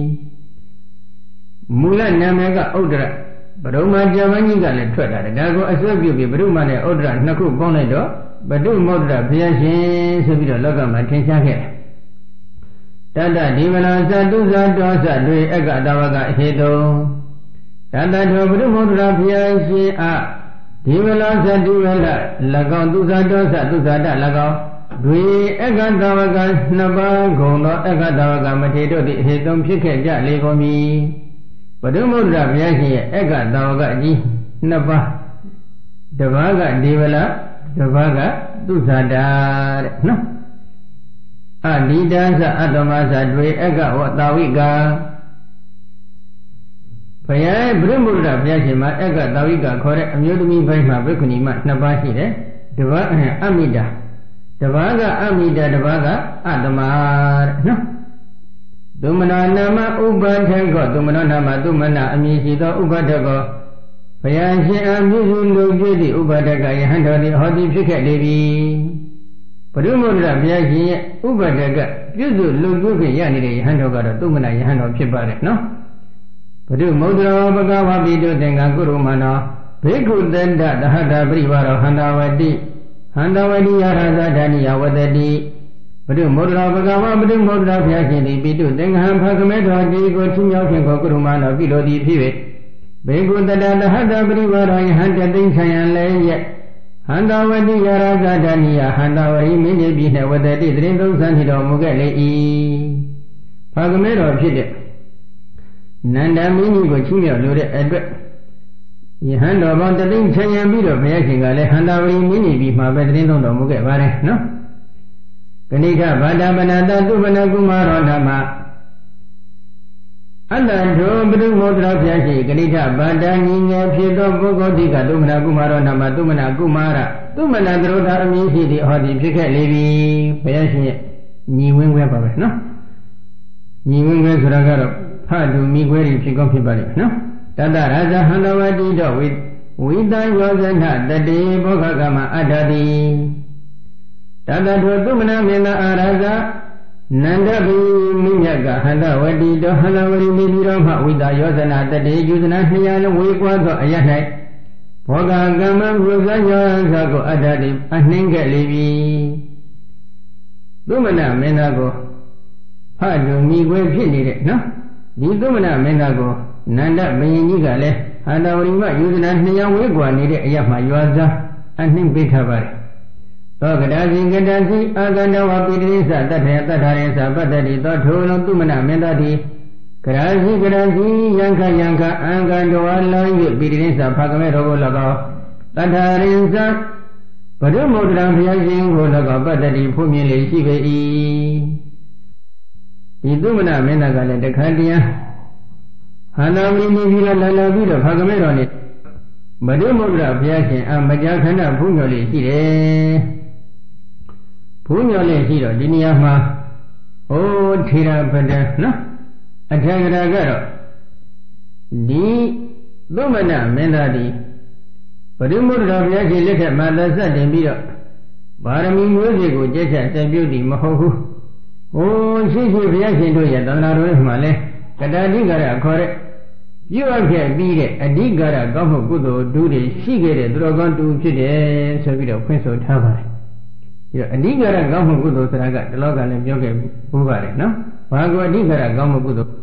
မူလနာမည်ကဥဒ္ဒရဘုံမှာဇဗန်ကြီးကလည်းထွက်လာတယ်ဒါကိုအစွဲပြုပြီးဘုဒ္ဓမှာနဲ့ဥဒ္ဒရနှစ်ခုပေါင်းလိုက်တော့ဘုဒ္ဓမုဒ္ဒရာဘုရားရှင်ဆိုပြီးတော့လောကမှာထင်ရှားခဲ့တယ်တတ္တဒီဝနာသတုဇာတောသတွေအက္ကတဝကအဟေတုတတ္တထောဘုဒ္ဓမုဒ္ဒရာဘုရားရှင်အားဒီဝလာသတိဝလ၎င်းသူဇာတောသသူဇာတ၎င်းတွေအက္ကတဝကနှစ်ပါးဂုံသောအက္ကတဝကမထေတို့သည်အဟေတုဖြစ်ခဲ့ကြလေကုန်ပြီဘုဒ္ဓမုဒ္ဒရာဘုရားရှင်ရဲ့အက္ကတဝကကြီးနှစ်ပါးတစ်ပါးကဒီဝလာတစ်ပါးကသူဇာတတဲ့နော်အနိဒာသအတ္တမသတွေအက္ကဝတာဝိကာဘုရားဗုဒ္ဓမုဒ္ဒရာဘုရားရှင်မှာအက္ကတာဝိကာခေါ်တဲ့အမျိုးသမီးပိုင်းမှာဘိက္ခုနီမနှစ်ပါးရှိတယ်တစ်ပါးအမိတာတစ်ပါးကအမိတာတစ်ပါးကအတ္တမတဲ့နော်သုမနာနာမဥပါထကောသုမနောနာမသုမနာအမည်ရှိသောဥပါထကောဘုရားရှင်အမြင့်စုလူပြည့်သည့်ဥပါဒကယဟန်တော်သည်ဟောသည်ဖြစ်ခဲ့လေပြီဘုဒ္ဓမုဒ္ဒရာဘုရားရှင်ရဲ့ဥပါဒကပြည့်စုံလုံကျုပ်ဖြင့်ရနေတဲ့ယဟန်တော်ကတော့သုမနာယဟန်တော်ဖြစ်ပါတယ်နော်ဘုဒ္ဓမုဒ္ဒရာဘဂဝါပိတုသင်္ကကုရုမနောဘေကုတန္တသဟတပရိဝါရောဟန္တာဝတိဟန္တာဝတိယရသဓာနိယဝတတိဘုဒ္ဓမုဒ္ဒရာဘဂဝါဘုဒ္ဓမုဒ္ဒရာဘုရားရှင်သည်ပိတုသင်္ကဟံဖကမေတော်ဒီကိုချီးမြှောက်ခြင်းကိုကုရုမနောပြုလိုသည်ဖြစ်၍ဘေကုတန္တသဟတပရိဝါရောယဟန္တသိဉ္ဆယံလည်းရဲ့ဟန္တာဝတိယရသဓာနိယဟန္တာဝရိမင်းကြီးပြည်နှင့်ဝတတိသရင်သုံးဆန်းထီတော်မူခဲ့လေ၏ဖကမေတော်ဖြစ်တဲ့နန္ဒမင်းကြီးကိုချီးမြှောက်လိုတဲ့အတွက်ယဟန်တော်ပေါင်းတသိန်းချမ်းရံပြီးတော့ဘုရားရှင်ကလည်းဟန္တာဝရီမင်းကြီးပြီးမှပဲသရင်သုံးတော်မူခဲ့ပါတယ်နော်ဂဏိကဗာဒပနာတသုဘနကုမာရောဓမ္မအတ္တထောဘုဒ္ဓမုဒ္ဒရာဘုရားရှင်ဂဏိကဗာဒညီငယ်ဖြစ်သောပုဂ္ဂိုလ်တိကသုမနာကုမာရောဓမ္မသုမနာကုမာရသုမနာသရောဓအမည်ရှိသည့်ဟောဒီဖြစ်ခဲ့လေပြီဘုရားရှင်ရဲ့ညီဝင်းခွဲပါပဲနော်ညီဝင်းခွဲဆိုတာကတော့ဖတ်သူမိခွဲတွေဖြစ်ကောင်းဖြစ်ပါလိမ့်နော်တတ္တရဇဟန္တဝတိတော့ဝိတံယောဇနတတေဘောဂကမအတ္တတိတတ္တထောသုမနာမေနအာရဇနန္ဒဘိမိမြတ်ကဟန္တဝတိတော့ဟန္တဝရိမိပြီးတော့မှဝိတယောဇနတတေယူဇနာ200လုံးဝေကွာသောအရ၌ဘောဂကမဝိဇ္ဇယောဇကိုအတ္တတိအနှင်းခဲ့လေပြီသုမနာမေနကိုဖတ်သူမိခွဲဖြစ်နေတဲ့နော်ဒီသုမနာမင်းသားကိုနန္ဒဘယင်ကြီးကလည်းဟန္တာဝရိမယူဇနာ200ဝေးကွာနေတဲ့အရာမှရွာစားအနှင်းပေးထားပါတယ်သောကဒါစီကဒါစီအာကန္တဝပိတိသတ္ထေတတ္ထာရေသပတ္တိသောထိုလုံးသူမနာမင်းသားတိကရာစီကရာစီယံခယံခအာကန္တဝလောင်း၍ပိတိသဖကမေတော်ကို၎င်းတတ္ထာရိသဘဒုမုဒ္ဒရာဘုရားရှင်ကို၎င်းပတ္တိဖုမြင်လေရှိပေ၏ဒီသူမနာမင်းသားကလည်းတခါတည်းဟာနာဝိနေပြီးတော့လာပြီးတော့ဖကမေတော်နဲ့ဘဒုမုဒ္ဒရာဘုရားရှင်မကြာခဏဖုညော်လေးရှိတယ်ဖုညော်လေးရှိတော့ဒီနေရာမှာဟိုထေရပဒနော်အထက်ကရာကတော့ဒီသုမနမင်းသားဒီဘဒုမုဒ္ဒရာဘုရားရှင်လက်ထက်မှာသက်ဆက်တင်ပြီးတော့ပါရမီမျိုးစေ့ကိုကျက်ချက်ဆက်ပြုတ်တယ်မဟုတ်ဘူးဟိုရှိဘုရားရှင်တို့ရဲ့သန္တာတော်မှာလဲကတာတိကရခေါ်တဲ့ပြုအပ်ခဲ့ပြီးတဲ့အဓိကရကောင်းမှုကုသိုလ်ဒုတွေရှိခဲ့တဲ့သူတော်ကောင်းတူဖြစ်တယ်ဆိုပြီးတော့ဖွင့်ဆိုထားပါတယ်။ဒီတော့အဓိကရကောင်းမှုကုသိုလ်ဆိုတာကဒီလောကလည်းပြောခဲ့ဘူးပါတယ်နော်။ဘာကိုအဓိကရကောင်းမှုကုသိုလ်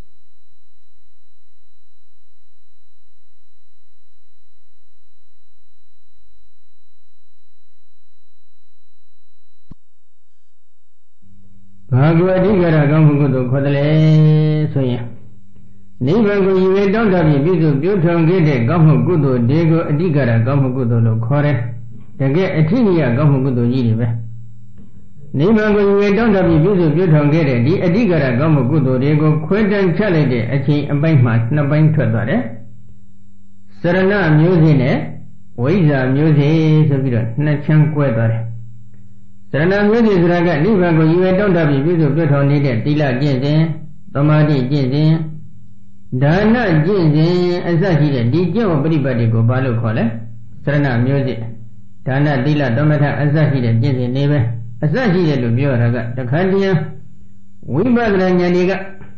ဘာကိုအဓိကရကောင်းမှုကုသိုလ်ခေါ်တယ်လဲဆိုရင်နိဗ္ဗာန်ကိုရည်ရွယ်တောင်းတပြီးပြည့်စုံပြုထောင်ခဲ့တဲ့ကောင်းမှုကုသိုလ်တွေကိုအဓိကရကောင်းမှုကုသိုလ်လို့ခေါ်တယ်။တကယ်အထင်ကြီးကောင်းမှုကုသိုလ်ကြီးတွေပဲ။နိဗ္ဗာန်ကိုရည်ရွယ်တောင်းတပြီးပြည့်စုံပြုထောင်ခဲ့တဲ့ဒီအဓိကရကောင်းမှုကုသိုလ်တွေကိုခွဲတန်းချလိုက်တဲ့အချိန်အပိုင်းမှာနှစ်ပိုင်းထွက်သွားတယ်။စရဏမျိုးစေ့နဲ့ဝိဇ္ဇာမျိုးစေ့ဆိုပြီးတော့နှစ်ချမ်းကွဲသွားတယ်။စရဏမျိုးစေ့ဆိုတာကနိဗ္ဗာန်ကိုရည်ရွယ်တောင်းတပြီးပြည့်စုံပြုထောင်နေတဲ့သီလကျင့်စဉ်၊သမာဓိကျင့်စဉ်ဒါနကျင့်စဉ်အစရှိတဲ့ဒီကျင့်ဝတ်ပရိပတ်တွေကိုဘာလို့ခေါ်လဲစရဏမျိုးစေ့ဒါနသီလသမထအစရှိတဲ့ကျင့်စဉ်တွေပဲအစရှိတယ်လို့ပြောရတာကတခါတည်းဝိပဿနာဉာဏ်တွေ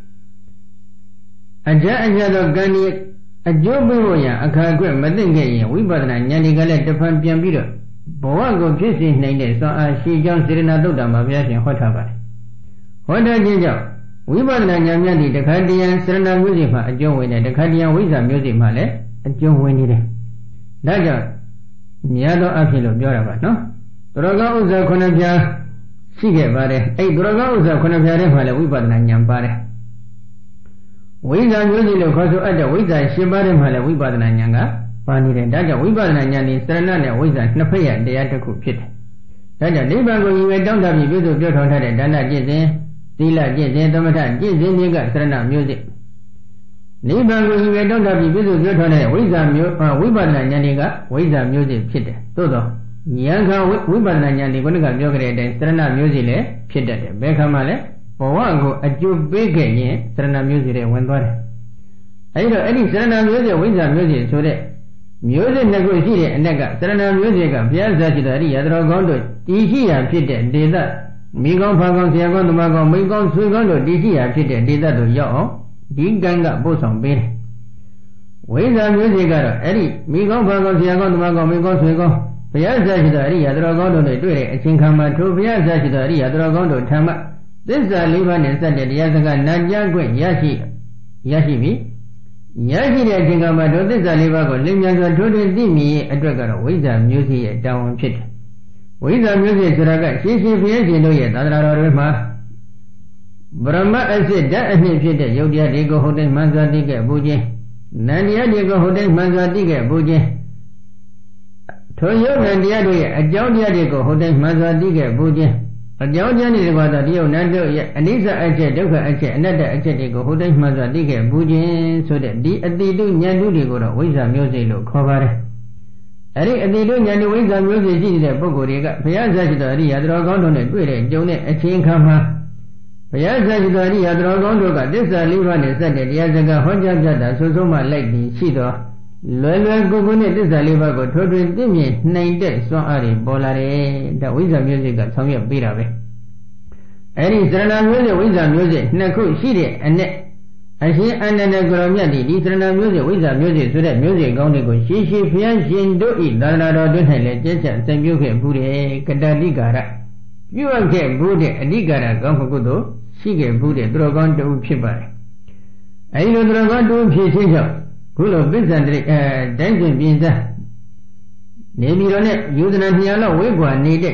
ကအကြအကြသောကံဒီအကျိုးပေးဖို့ရအခါကွက်မသိခဲ့ရင်ဝိပဿနာဉာဏ်တွေကလည်းတဖန်ပြန်ပြီးတော့ဘဝကိုဖြစ်စေနိုင်တဲ့စွမ်းအားရှိကြောင်းစေရနာတုတ်တာမှာဘုရားရှင်ဟောထားပါတယ်ဟောတဲ့ခြင်းကြောင့်ဝိပဿနာဉာဏ်မြတ်ဒီတခါတည်းစရဏမျိုးစေ့မှာအကျုံးဝင်တယ်တခါတည်းဝိဇ္ဇာမျိုးစေ့မှာလည်းအကျုံးဝင်နေတယ်ဒါကြောင့်များသောအဖြစ်လို့ပြောတာပါနော်သူတော်ကောင်းဥစ္စာခုနှစ်ပြားရှိခဲ့ပါတယ်အဲ့သူတော်ကောင်းဥစ္စာခုနှစ်ပြားထဲမှာလည်းဝိပဿနာဉာဏ်ပါတယ်ဝိဇ္ဇာမျိုးစေ့လို့ခေါ်ဆိုအပ်တဲ့ဝိဇ္ဇာ၈ပါးထဲမှာလည်းဝိပဿနာဉာဏ်ကပါနေတယ်ဒါကြောင့်ဝိပဿနာဉာဏ်ဒီစရဏနဲ့ဝိဇ္ဇာနှစ်ဖက်ရတရားတစ်ခုဖြစ်တယ်ဒါကြောင့်နိဗ္ဗာန်ကိုရည်ရွယ်တောင်းတပြီးပြည့်စုံပြောထောင်ထားတဲ့ဒါနကျင့်စဉ်သီလကျင့်စဉ်သမထကျင့်စဉ်တွေကစရဏမျိုးစေ့နိဗ္ဗာန်ကိုရည်ရွယ်တောင်းတပြီးပြည့်စုံပြောထောင်တဲ့ဝိဇ္ဇာမျိုးဝိပဿနာဉာဏ်တွေကဝိဇ္ဇာမျိုးစေ့ဖြစ်တယ်သို့တော့ဉာဏ်ခဝိပဿနာဉာဏ်တွေကပြောခဲ့တဲ့အတိုင်းစရဏမျိုးစေ့လည်းဖြစ်တတ်တယ်ဘယ်ခါမှလည်းဘဝကိုအကျိုးပေးခဲ့ရင်စရဏမျိုးစေ့တွေဝင်သွားတယ်အဲဒီတော့အဲ့ဒီစရဏမျိုးစေ့ဝိဇ္ဇာမျိုးစေ့ဆိုတဲ့မျိုးစေ့နှစ်ခုရှိတဲ့အနက်ကစရဏမျိုးစေ့ကဘုရားဇာတိတော်ရိယတော်ကောင်းတို့တည်ရှိရာဖြစ်တဲ့ဒေသမိကောင်းဖာကောင်းဆရာကောင်းသမားကောင်းမိကောင်းဆွေကောင်းတို့တည်ရှိရာဖြစ်တဲ့ဒေသတို့ရောက်အောင်ဒီကံကပို့ဆောင်ပေးတယ်ဝိဇ္ဇာမျိုးစေ့ကတော့အဲ့ဒီမိကောင်းဖာကောင်းဆရာကောင်းသမားကောင်းမိကောင်းဆွေကောင်းဘုရားဇာတိတော်ရိယတော်ကောင်းတို့နဲ့တွေ့တဲ့အချိန်ခါမှာထိုဘုရားဇာတိတော်ရိယတော်ကောင်းတို့ထံမှသစ္စာလေးပါးနဲ့စတဲ့တရားစကားနာကြားခွင့်ရရှိပြီရရှိတဲ့အချိန်ကမှဒုသစ္စာလေးပါးကိုလင်းမြန်စွာထိုးထွင်းသိမြင်ရဲ့အတွက်ကတော့ဝိဇ္ဇာမျိုးစေ့ရဲ့တာဝန်ဖြစ်တယ်ဝိဇ္ဇာမျိုးစေ့ဆိုတာကရှင်းရှင်းဘုရားရှင်တို့ရဲ့သာသနာတော်တွေမှာဗြဟ္မအစစ်ဓာတ်အနှစ်ဖြစ်တဲ့ယုတ်တရားတွေကိုဟုတ်တိုင်းမှန်စွာသိခဲ့ပူခြင်းနန္တရားတွေကိုဟုတ်တိုင်းမှန်စွာသိခဲ့ပူခြင်းထိုယုတ်နန္တရားတို့ရဲ့အကြောင်းတရားတွေကိုဟုတ်တိုင်းမှန်စွာသိခဲ့ပူခြင်းအကြောင်းတရားတွေကသာတယုတ်နန္တို့ရဲ့အနိစ္စအချက်ဒုက္ခအချက်အနတ္တအချက်တွေကိုဟုတ်တိုင်းမှန်စွာသိခဲ့ပူခြင်းဆိုတဲ့ဒီအတိတုဉာဏ်တုတွေကိုတော့ဝိဇ္ဇာမျိုးစေ့လို့ခေါ်ပါတယ်အဲ့ဒီအတိတုဉာဏ်တုဝိဇ္ဇာမျိုးစေ့ရှိတဲ့ပုဂ္ဂိုလ်တွေကဘုရားဇာတိတော်အရိယာတော်ကောင်းတို့နဲ့တွေ့တဲ့ကြုံတဲ့အချိန်ခါမှာဘုရားဇာတိတော်အရိယာတော်ကောင်းတို့ကသစ္စာလေးပါးနဲ့စတဲ့တရားစကားဟောကြားပြတာဆိုဆုံးမှလိုက်ပြီးရှိတော့လွယ်လွယ်ကူကူနဲ့သစ္စာလေးပါးကိုထိုးထွင်းသိမြင်နိုင်တဲ့စွမ်းအားတွေပေါ်လာတယ်ဒါဝိဇ္ဇာမျိုးစေ့ကဆောင်ရွက်ပေးတာပဲအဲ့ဒီစရဏမျိုးစေ့ဝိဇ္ဇာမျိုးစေ့နှစ်ခုရှိတဲ့အ내အရှင်အနန္ဒကိုရောမြတ်ဒီစရဏမျိုးစေ့ဝိဇ္ဇာမျိုးစေ့ဆိုတဲ့မျိုးစေ့ကောင်းတွေကိုရှင်းရှင်းဘုရားရှင်တို့ဤသာသနာတော်တွင်၌လည်းကျက်ချစံပြုခဲ့ဘူးတယ်ကတတိကာရပြုအပ်ခဲ့ဘူးတဲ့အဓိကာရကောင်းမှုကုသိုလ်ရှိခဲ့ဘူးတဲ့သူတော်ကောင်းတူဖြစ်ပါတယ်အဲဒီလိုသူတော်ကောင်းတူဖြစ်ခြင်းကြောင့်ခုလိုပစ္ဆန္တိတိုင်းကျင်ပြင်းစားနေပြည်တော်နဲ့ယူဇနာ200လောက်ဝေးကွာနေတဲ့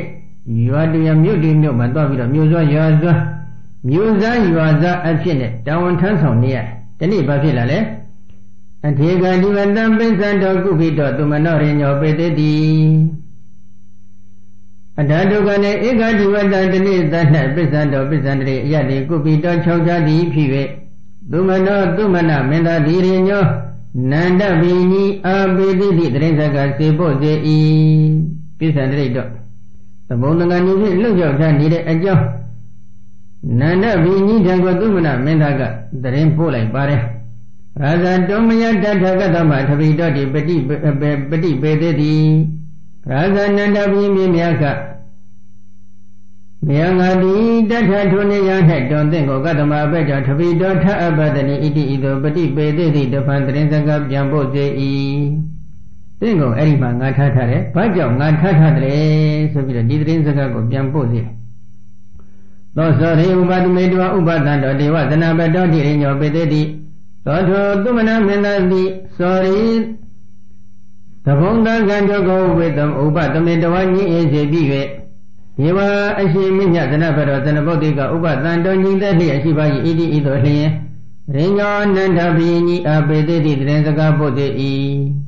ရွာတူရမြို့တူမြို့မှာသွားပြီးတော့မြို့စွာရွာစွာမြို့စားရွာစားအဖြစ်နဲ့တာဝန်ထမ်းဆောင်နေရတနေ့ဘာဖြစ်လာလဲအထေကဒီဝတ္တပိစ္ဆတောကုပိတောသူမနောရိညောပေတိတိအထာဒုက္ခနဲ့ဧကဒီဝတ္တတနေ့သ၌ပိစ္ဆတောပိစ္ဆန္တရေအယတိကုပိတော၆ချသည်ဖြစ်၍သူမနောသူမနမင်းသားဒီရိညောနန္ဒဘိနိအာပေတိတိတရင်စကစေဖို့စေ၏ပိစ္ဆန္တရိတော့သမုံတန်ကနေဖြင့်လှုပ်ရောက်ထားနေတဲ့အကြောင်းနန္ဒဘိနိထံကိုသူမနမင်းသားကတရင်ပို့လိုက်ပါတယ်ရာဇတောမယတထကသမထဘိတောတိပတိပေတိတိရာဇနန္ဒဘိမိမြတ်ကမြေငါတိတထထုနေရ၌တောသင်ကိုကသမအပ္ပကြောင့်ထဘိတောထအပ္ပတနိဣတိဣသောပတိပေတိတိတဖန်တရင်စကပြန်ဖို့စေ၏သင်ကိုအဲ့ဒီမှာငါထားထားတယ်ဘာကြောင့်ငါထားထားတယ်ဆိုပြီးတော့ဒီတရင်စကကိုပြန်ဖို့စေသောသောရေဥပဒမေတောဥပဒံတောဒေဝသနာပတောတိရိညောပေတိတိသောထောသူမနာမင်းသားတိသောရိသဘုံတကံတောကိုဝိတံဥပဒမေတောညင်းအေစေပြီး၍ယေဝအရှိမိညသနဘရောသနဗုဒ္ဓိကဥပဒံတောညင်းတဲ့လျက်ရှိပါ၏ဣတိဣသောလျင်ရိညောနန္ဒဘိညိအပေတိတိတရင်စကားဖို့တေ၏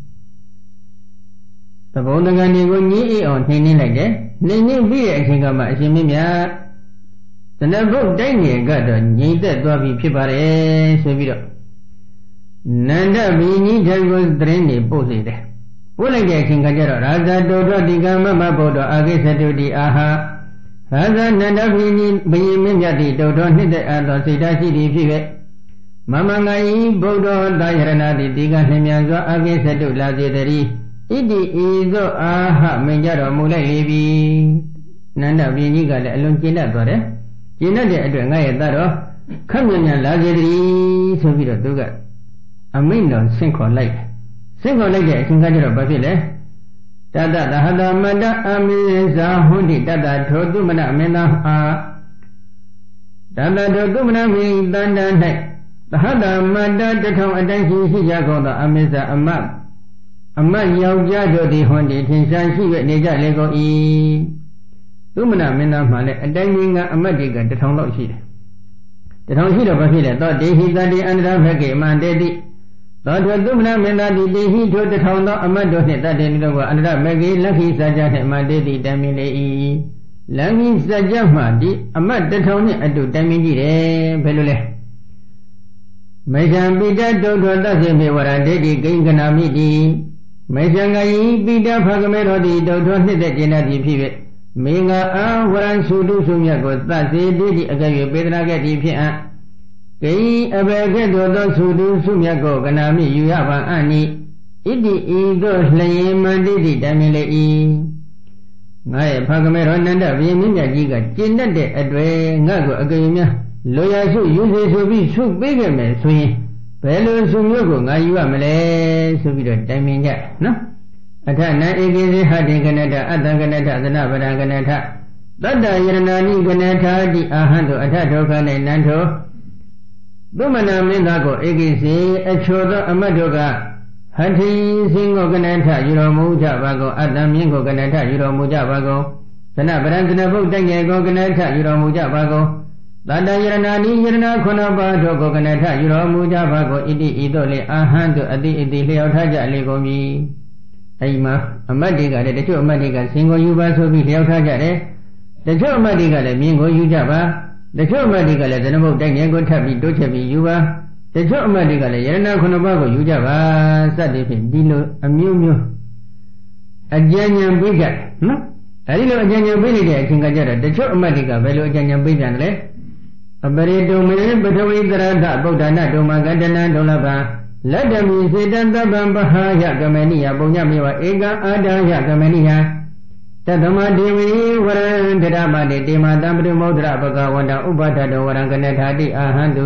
သဘုံတကံဒီကိုညင်းအေအောင်နှိမ့်နှင်းလိုက်တယ်နှိမ့်နှင်းပြီးတဲ့အချိန်ကမှအရှင်မိမြတ်သနဗုဒ္ဓတိုက်ငယ်ကတော့ငြိမ့်သက်သွားပြီဖြစ်ပါတယ်ဆိုပြီးတော့နန္ဒဘိညိထံကိုတရင်နေပို့စေတယ်ပို့လိုက်တဲ့အချိန်ကကျတော့ရာဇတောတောတိကမမဘုဒ္ဓအာဂိသတုတိအာဟရာဇနန္ဒဘိညိဘယင်းမင်းမြတ်တိတောတောနှစ်သက်အားသောစိတ်ဓာတ်ရှိသည်ဖြစ်၍မမငါဤဗုဒ္ဓသာယရဏတိတိကနှမြစွာအာဂိသတုလာစေတည်းဣတိဤသို့အာဟမင်ကြတော်မူလိုက်လေပြီနန္ဒဘိညိကလည်းအလွန်ကျင့်တတ်သွားတယ်ကျင့်တတ်တဲ့အတွက်ငါရဲ့သားတော်ခက်မြန်မြန်လာစေတည်းဆိုပြီးတော့သူကအမိန့်တော်ဆင့်ခေါ်လိုက်ဆင့်ခေါ်လိုက်တဲ့အချိန်ကကျတော့ဘာဖြစ်လဲတတသဟတမတ္တအမိဇာဟွန်တိတတထောသူမနမင်းသားအားတတထောသူမနမိတန္တ၌သဟတမတ္တတထောင်အတိုင်းရှိကြကုန်သောအမိဇာအမတ်ယောက်ျားတို့သည်ဟွန်တိထင်ရှားရှိ၍နေကြလေကုန်၏သူမနမင်းသားမှလည်းအတိုင်းကြီးကအမတ်တွေကတထောင်လောက်ရှိတယ်တထောင်ရှိတော့ဘာဖြစ်လဲသောတေဟိတတိအန္တရာဘကေမန္တေတိသောထိုသူမနမင်းသားတိတေဟိထိုတထောင်သောအမတ်တို့နှင့်တတေတို့ကအန္တရဘကေလက်ခိစัจ နှင့်မန္တေတိတမင်လေ၏လက်ခိစัจ မှဒီအမတ်တထောင်နှင့်အတူတမင်ကြည့်တယ်ဘယ်လိုလဲမေဇံပိတတုထောသစ္စေမေဝရဒေတိကိဉ္ကနာမိတိမေဇံကယိပိတဖကမေတော်တိတုထောနှစ်သက်ကျင်တတ်သည်ဖြစ်၍မေငါအာဝရံသုတုဆုမြတ်ကိုသတ်စေတိအကဲ့၍ပေဒနာကဲ့သည်ဖြစ်အံ့ကိအဘေကဲ့သို့သောသုတုဆုမြတ်ကိုကနာမိယူရပါအံ့နိဣတိဤသို့လျင်မန္တိတိတမင်လေ၏ငါရဲ့ဖကမေတော်နန္ဒဘိမြတ်ကြီးကကျင့်တတ်တဲ့အတွေ့ငါ့ကိုအကယ်၍များလိုရာစုယူစေဆိုပြီးဆုပေးခဲ့မယ်ဆိုရင်ဘယ်လိုဆုမျိုးကိုငါယူရမလဲဆိုပြီးတော့တိုင်ပင်ကြနော်အထနံဧကိစေဟတေကနတအတ္တကနတသနဗရကနတတတ္တယရဏာနိကနထာတိအာဟံတို့အထဒုက္ခနဲ့နန္ထောသုမနာမင်းသားကိုဧကိစေအချိုသောအမတ်တို့ကဟတိစင်ကိုကနထယူတော်မူကြပါကုန်အတ္တမြင့်ကိုကနထယူတော်မူကြပါကုန်သနဗရံသနဗုဒ္ဓငယ်ကိုကနထယူတော်မူကြပါကုန်တတ္တယရဏာနိယရဏခုနပါးတို့ကိုကနထယူတော်မူကြပါကုန်ဣတိဤသို့လေအာဟံတို့အတိအတိလျောက်ထားကြလေကုန်ပြီအဲဒီမှာအမတ်တွေကလည်းတချို့အမတ်တွေကစင်ကိုယူပါဆိုပြီးလျောက်ထားကြတယ်တချို့အမတ်တွေကလည်းမြင်းကိုယူကြပါတချို့အမတ်တွေကလည်းဇနမုတ်တိုက်ငယ်ကိုထပ်ပြီးတိုးချက်ပြီးယူပါတချို့အမတ်တွေကလည်းယရဏခုနှစ်ပါးကိုယူကြပါစသည်ဖြင့်ဒီလိုအမျိုးမျိုးအကြံဉာဏ်ပေးကြနော်အဲဒီလိုအကြံဉာဏ်ပေးနေတဲ့အချိန်ကကြတော့တချို့အမတ်တွေကဘယ်လိုအကြံဉာဏ်ပေးပြန်လဲအပရိတုမေပထဝီတရထဗုဒ္ဓနာတုမကတနာဒုလဘလတ္တမိစေတသဗ္ဗံပဟာယကမဏိယပုံညမေဝဧကအာဒာယကမဏိယတသမဒေဝီဝရံတရမတိတေမတံပရိမောဒရဘဂဝန္တဥပဒတဝရံကနထာတိအာဟံတု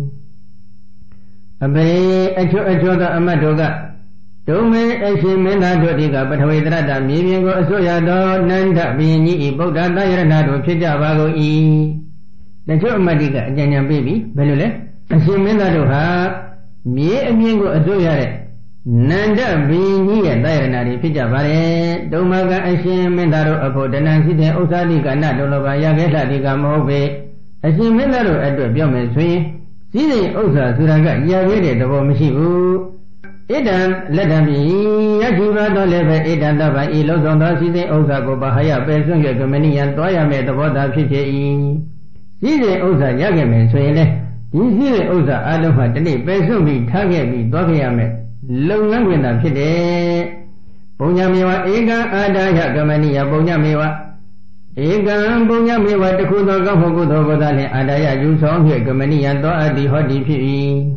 အပေအချွတ်သောအမတ်တို့ကဒုမေအရှင်မင်းသားတို့ဒီကပထဝီတရတမြေပြင်ကိုအစိုးရသောနန္ဒဘိညိဤဗုဒ္ဓတယရဏတို့ဖြစ်ကြပါကုန်၏တချို့အမတ်တွေကအကြံဉာဏ်ပေးပြီးဘယ်လိုလဲအရှင်မင်းသားတို့ဟာမြေအမြင့်ကိုအစိုးရတဲ့ Nanda Bini and Diana Pija Vare, Domaga Ashim Mendaro Apo, the Nancy Osadi Gana Dolova Yageta Digamobe, Ashim Mendaro at the Biomen Swing, see Osa Suraga Yagede, the Womishibu. Edan, let them be Yakiva Doleva, Edan Dava, Ilozonda, Side Osa go Bahaya, Person Yagamani and Toya made the water PJE. Side Osa Yagamen Swing, Side Osa Adolfa, the Person be target be Dokiame. Long with the Pide Bonyamiwa Ega Ada Yagamania Bonyamiwa Ega Bonyamiwa the Kudoga Hogudo Godale Adaya Yusong Yagamania Doa di Hodi P.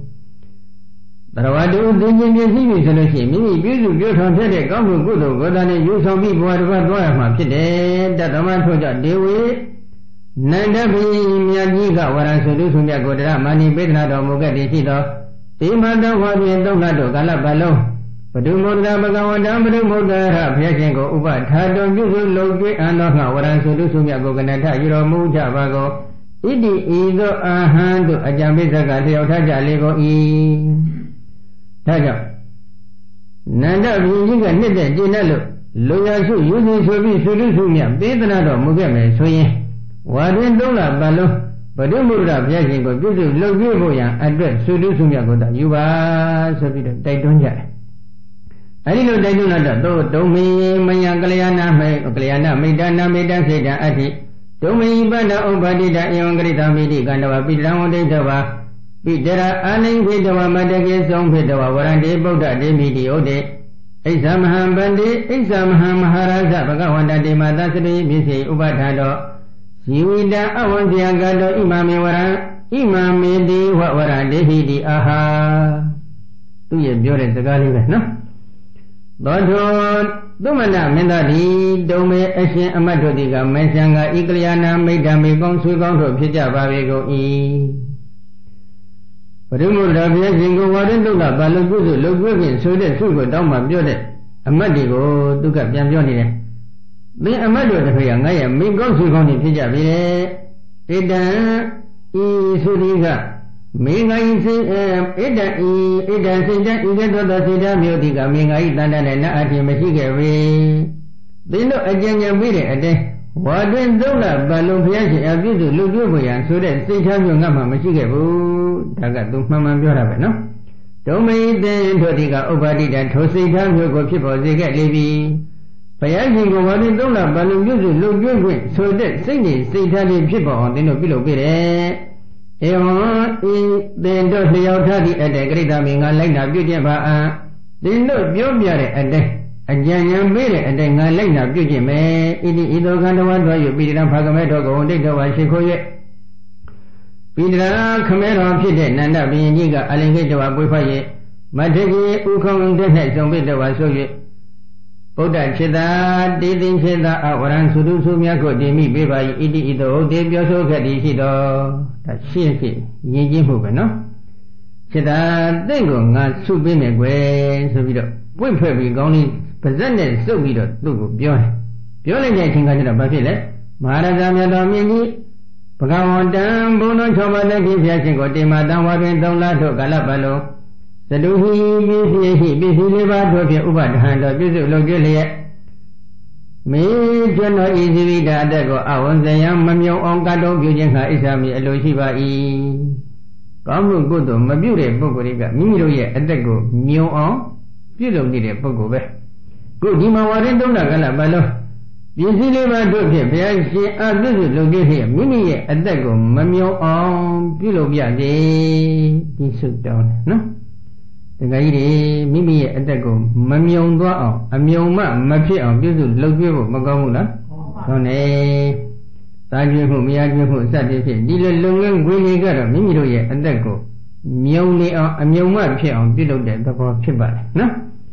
Barawadu Dingy Solution, Mimi Bizu Buton Tede Gamu Gudo Godane Yusong people Doa Pide, that Amato Dewi Nanda Miyagiga Waran Solution Yagoda Mani Bedna Mugadi Hido. Timada Wadi Donado Galabalo, Padumunda Bagawada, Muda, Piacengo, Uba, Tado, Yuzu, Logi, and Waran Sudusumia Goganata, Euro Muja Vago, Idi, Ido, Ahan, to Ajambiza Gazio, Taja, Lego, E. Taja Nanda, Viga, Nida, Ginello, Luyasu, using Sobi, Sudusumia, Bednado, Mugame, Soye, Wadin Dola, Balo. But don't move up, yes, you go to Logia address, so do Sumiagoda. You are so they don't get. I know they do not, though me, Maya Galiana, Galiana, Medana, Medan, say that at it. Don't me, Banda, Obadi, that young Greta Midi, Gandava, Bilang, Dava, Bidera, Anning, Vidava, Madagis, on Vidava, Warande, Boda, de Midi, Ode, Examham Bandi, Examham Maharaja, Bagawanda, de Madasri, Missy, Ubatado. Siwida awanti agado imami wara imami di wara dehi di aha tu ye biore sekali be no Dodo dumana menda di dome ashin amato di ga mesanga iklayana maida me kong sui kong tho phit ja ba be ko I Padumu da bya sin ko warin dukka ba lo kusu lo kwin so de su ko taw ma pyo de amat di ko dukka pyan pyo ni de Me amado the Payanga, me go to Goni Pijabi, Eda Suriga, Menga Eda Sida, Ida the Sida Mutica, Menga Ida and Ati Messigavi. They know again your video a day. What when Dola, Balumpiasi, Abizu, Lugubuya, so that Sita Yungama Messigabu, Tagatu Mama Yorabe, no? Don't make them Totica Obadi that Tosita Yugo people, they get Libby. Payasing over the dollar, Balu, look good, so that singing, say Tally people on the no below Bide. Then don't lay out Tally at the great Aminga Lena Beauty Ba. They know Biobiare at the a Jan Bede at the Lena Beauty May, either kind of one where you beat up Pagameto go on the Washiko. Pidra, Camera, Pide, Nanda being Yiga, Alligator, Abufaye, Mategi, Ukong, the head, some bit of Wasoye. Boda Cheda, Didin Cheda, Awaran Sudu Sumiako, Demi, Biba, Idi, Ido, Debioso, Gadishido, that she, Yiji Huga, no? Cheda, Dengo, not Subimegwe, Subido, Wimper, we only presented Subido, Lugu, Bion. Bion, I think I did a buffet, Maradamia Domini, Pagawan, Bono, Choma, the Gifiasingo, Demadan, Wabin, Donlato, Galapalo. The Luhi, busy liver, to Ubat hand of Bizu Logilia. Me, Jono easy that go out the young Mamio on Gado, using her Isami, Elohiva E. Come good on my beauty, Bogoriga, Miro yet at the go, Mio on, you don't need a Bogobe. Good, Dima Warren Galabalo. Busy liver, to get she are busy Logilia, Mini at the go, Mamio on, Pilobia, he shook down, no? The guy, Mimi at the go, Mamion Dwa, a Mioma, Machi of Bizu, Logu, Magamula. On a Tagi whom Yagi who said it, Dilla Lungan, Gwilly Gada, Mimi at the go, Mioni, a Mioma, Pion, Bido, the poor Chiba. No?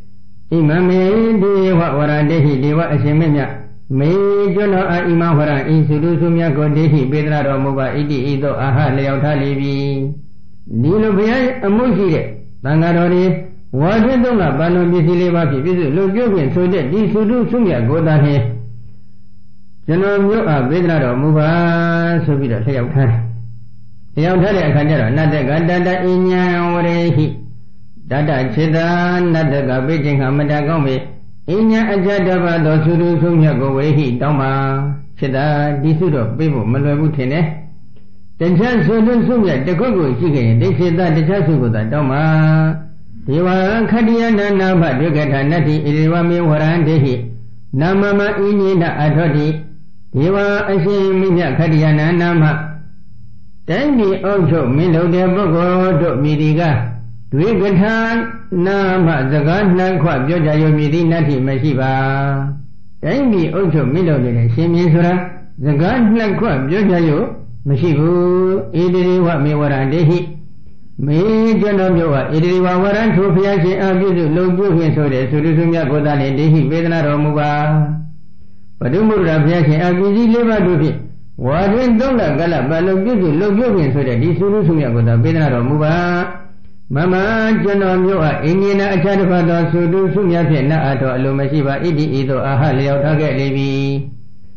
Imame, de what I did, he was a semina. May Jonah Imahara in Sudusumia go dehi, Bedra or Moba, Idi, Ido, Aha, Leotalibi. Dilo Bia, a Mushi. Bangarori, what is the Bano Bisiliva, visit Logan, so that these who do Sumia go down here. General, you are Bedra or Muba, so be the say of her. The Outari Akajara, not the Gandada in Yawarehi. Data Cheda Nadaga Beijing Hamadagome Inya Ajadaba Dosuru Sumyago Wehi Dama Cheda Disudo Bibu Malabutine The chance to Sumya the Gogo Chicken they said that the Chasugo Dama Diwa Kadiana Nama Dugata Nati Iriwami Warandehi Namama Inina Adodi Diwa Ashimiya Kadiana Nama Tangi also Milo de Bogo Midiga Dwigatan Nama Zagan Nakwa Joja Midi Nati Mashiba Tangi also Milo de Simisura Zagan Nakwa Joja Mashibu Idiriwa Miwarandehi Me Janoa Idiriwa Waran to Piashi Abu Logu so the Surusumia Godani Dehi Vedana Romuba Padumura Piashi Abuzi Leva Dubi Warin Donga Gala Balogu Logu so that this Surusumia Goda Vedana Romuba Mama Janoa Indiana Achadavada Sudu Sumia Pena Ato Alumashiba Idi Ido Ahali Otage Levi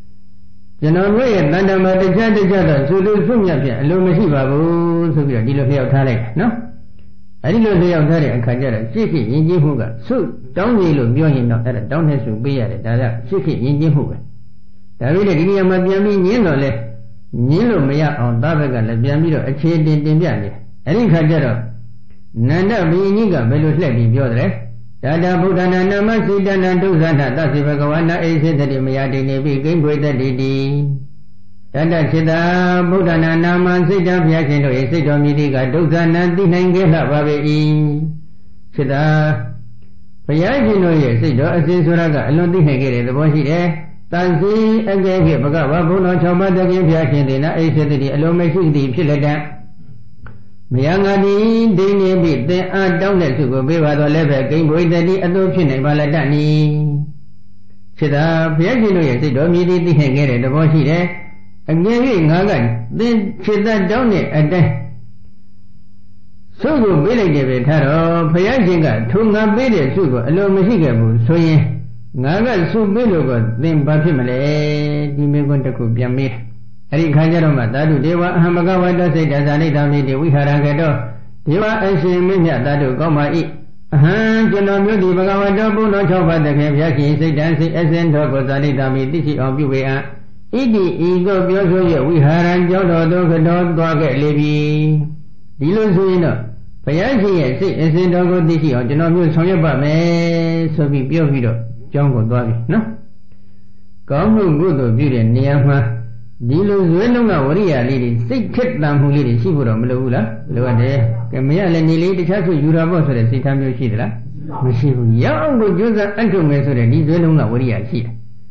Janoa Nandama the Jada Sudu Sumia Lumashiba Subia Dilopia Tale, no? I didn't know of Tare and Kajara, Siki, Inji Huga, so don't you look beyond not that don't have to be at it, Siki, Inji Huga. David Yamadiami, Nilole, Nilo Maya on Babaga, Biamiro, a chain in Biani. I think Kajara Nanda Biniga, Belusleti, Biodre, Dada Budana Namasidan and Duzana, that's if I go on, I said that Mayadi Navy, game with the Didi. Dada Chida Budana Naman Sida Piacino, Sida Midiga, Duzana, the Nangela Babi Chida Piacino, Sida, Suraga, alone the Hegere, the Boshi, Tansi, again here, Bagawa, Buno, Choma, the Piacina, I said the Alomesi, the Chilada Mayangani, they name they are down there to go Biva the level, game with the adoption and Baladani Chida Piacino, Sida Midi, the Hegere, the Boshi. Again, then sit that down there at that. So good village of it, Taro, Payajinga, Tunga Bede, Sugo, alone Messigabu, so ye Naga Subilogo, then Batimale, Dimegonta could be a meat. Eric Hajaroma, Dadu Deva, Hamagawa does it as I need down the Wiharagado. Deva, I see Minya, Dadu, Goma eat. Janomu, the Bagawa double, not over the Kayaki, say dancing as in Togo, Zanidami, this is of you we are. Idi ego bioso we haran jodo dog dog levi Dilusuino Payashi say as in dogo disi or Janomu Soyaba me so be biovido Jongo Dwabi no Gomu good of beauty and Niama Dilusuino Waria lady sick kit lam who lady Sibura Melula Luade Camilla Nili the Chasu Yurabo so the Sitamu Shidra Mashibu young good user uncle Meso and Dizuena Waria here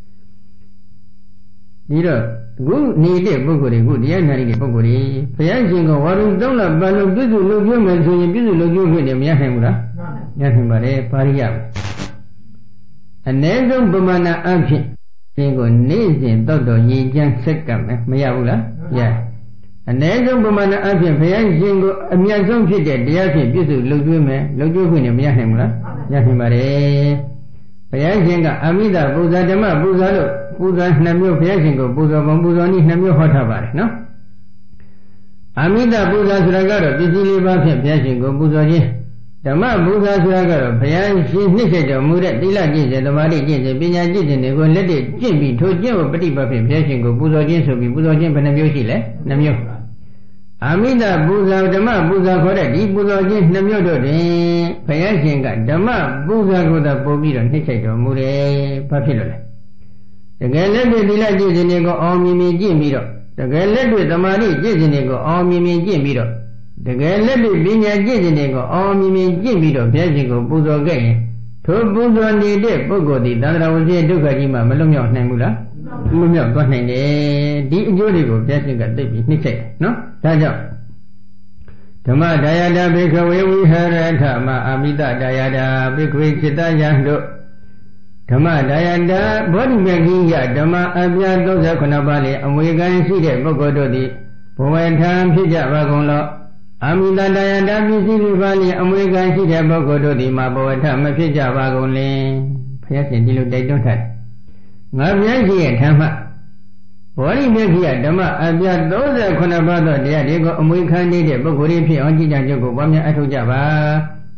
Good needed Bogori, good Yanari Bogori, Payajing or Waru Dona, Bano, Bizu, Loguman, so you Bizu Logu with him, Yahimura, Yahimare, Paria. And Nezum Bumana Ampi, Singo Nizin, Dodo, Yijan Sekam, Mayabula, yeah. And Nezum Bumana Ampi, Payajing, Amazon Fidget, the Yakin, Bizu, Logu with him, Yahimura, Yahimare, Payajing, Amida, Buzadama, Buzalo. Buza Namio Piasingo, Buza Bambuzani, Namio Hotabar, no? Amida Buza Suragaro, Bizili Bafi, Piasingo, Buzaji, Dama Buza Suragaro, Pian, she Nisha, Muret, Dila Jins, the Mari Jins, the Binya Jins, and they go let it, Jimmy, to Jim, Petit Bafi, Piasingo, Buzajin, so be Buzajin, Panamio, Namio. Amida Buza, Dama Buza Corret, Buzajin, Namio, Piasinga, Dama Buza Goda Bobi, and Nisha, Mure, Papilla. The Gallet Dilla Jizinigo, all Mimi Jimiro. The Gallet with the Mari Jizinigo, all Mimi Jimiro. The Gallet Binya Jizinigo, all Mimi Jimiro, Piasingo, Buzo Gay. To Buzo needed Bogodi, Dara was here to Gajima, Malumio Namula. Lumio got name, the Jodigo, Piasinga, Niche, no? Taja. Tama Dayada Bikaway, we heard at Tama Amida Dayada, Big Chita Yando. Dama Dayanda, Body Magia, Dama Abia Doza Konabali, and we can see the Bogododi, Poetam Pija Vagonlo, Amida Dayanda, Busy Valley, and we can see the Bogododi, Maboetam Pija Vagonle, Piasin Dilu, they don't have. Nabiaji and Tama. Body Magia, Dama Abia Doza Konabado, they go, and we can need a Bogori, Onji Janjo, Bamia Atujava.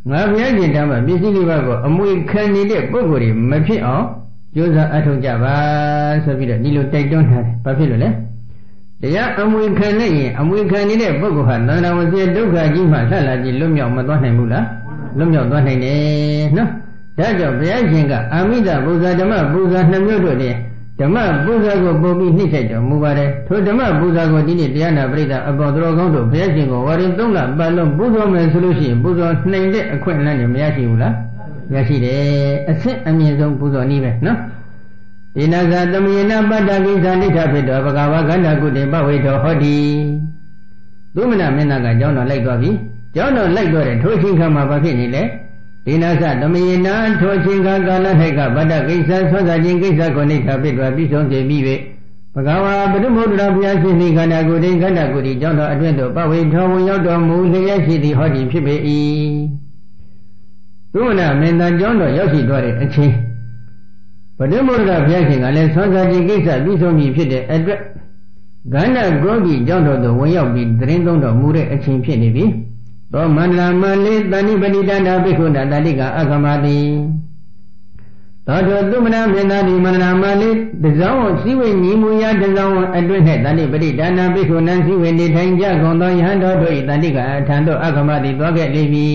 ငါဘုရားရှင်တမ်းမှာပစ္စည်းလေးပါးကိုအမွေခံနေတဲ့ပုဂ္ဂိုလ်တွေမဖြစ်အောင်ကြိုးစားအထောက်ကြပါဆိုပြီးတော့ဒီလိုတိုက်တွန်းထားတယ်ဘာဖြစ်လို့လဲတရားအမွေခံနေရင်အမွေခံနေတဲ့ပုဂ္ဂိုလ်ဟာသန္တာဝစီဒုက္ခကြီးမှလှလာကြီးလွတ်မြောက်မသွားနိုင်ဘူးလားလွတ်မြောက်သွားနိုင်တယ်နော်ဒါကြောင့်ဘုရားရှင်ကအာမိတပူဇာဓမ္မပူဇာနှစ်မျိုးတို့တည်းဓမ္မပူဇာကိုပုံပြီးနှိမ့်ဆက်တော်မူပါတယ်ထိုဓမ္မပူဇာကိုဒီနေ့တရားနာပရိသတ်အပေါ်တော်ကောင်းတို့ဘုရားရှင်ကိုဝါရင်3လပတ်လုံးပူဇော်မယ်ဆိုလို့ရှိရင်ပူဇော်နိုင်တဲ့အခွင့်အလမ်းတွေမရရှိဘူးလားရရှိတယ်အဆင့်အမြင့်ဆုံးပူဇော်နည်းပဲနော်ဣနာဇာသမယေနပတ္တကိသနိဋ္ဌဖြစ်တော်ဘဂဝါကန္တာကုတေပဝေတော်ဟောတိသုမနမင်းသားကကျောင်းတော်လိုက်သွားပြီကျောင်းတော်လိုက်သွားတဲ့ထိုအချိန်ခါမှာဘာဖြစ်နေလဲဣနာဇသမယေနထိုအချိန်ခါကာလ၌ကပတ္တကိစ္စဆွမ်းစားခြင်းကိစ္စကိုနိဋ္ဌဖြစ်တော်ပြီးဆုံးစေပြီး၍ဘဂဝါပရိမုဒ္ဒရာဘုရားရှင်သည်ကန္တာကုတေကန္တာကုတိကျောင်းတော်အတွင်းသို့ပဝေတော်ဝင်ရောက်တော်မူလျက်ရှိသည်ဟောတိဖြစ်ပေ၏သုမနမင်းသားကျောင်းတော်ရောက်ရှိသွားတဲ့အချိန်ပရိမုဒ္ဒရာဘုရားရှင်ကလည်းဆွမ်းစားခြင်းကိစ္စပြီးဆုံးပြီဖြစ်တဲ့အတွက်ကန္နာကောဂိကျောင်းတော်သို့ဝင်ရောက်ပြီးသတင်းသုံးတော်မူတဲ့အချိန်ဖြစ်နေပြီသောမန္တလာမလေးတဏိပတိတနာဘိက္ခုနာတတိကအကမတိသောတောသုမနာမင်းသားဒီမန္တလာမလေးတစောင်းစည်းဝေးညီမူရာတစောင်းအတွင်း၌တဏိပတိတနာဘိက္ခုနာစည်းဝေးနေထိုင်ကြကုန်သောယဟန်တော်တို့၏တတိကအထံသို့အကမတိသွားခဲ့လေပြီ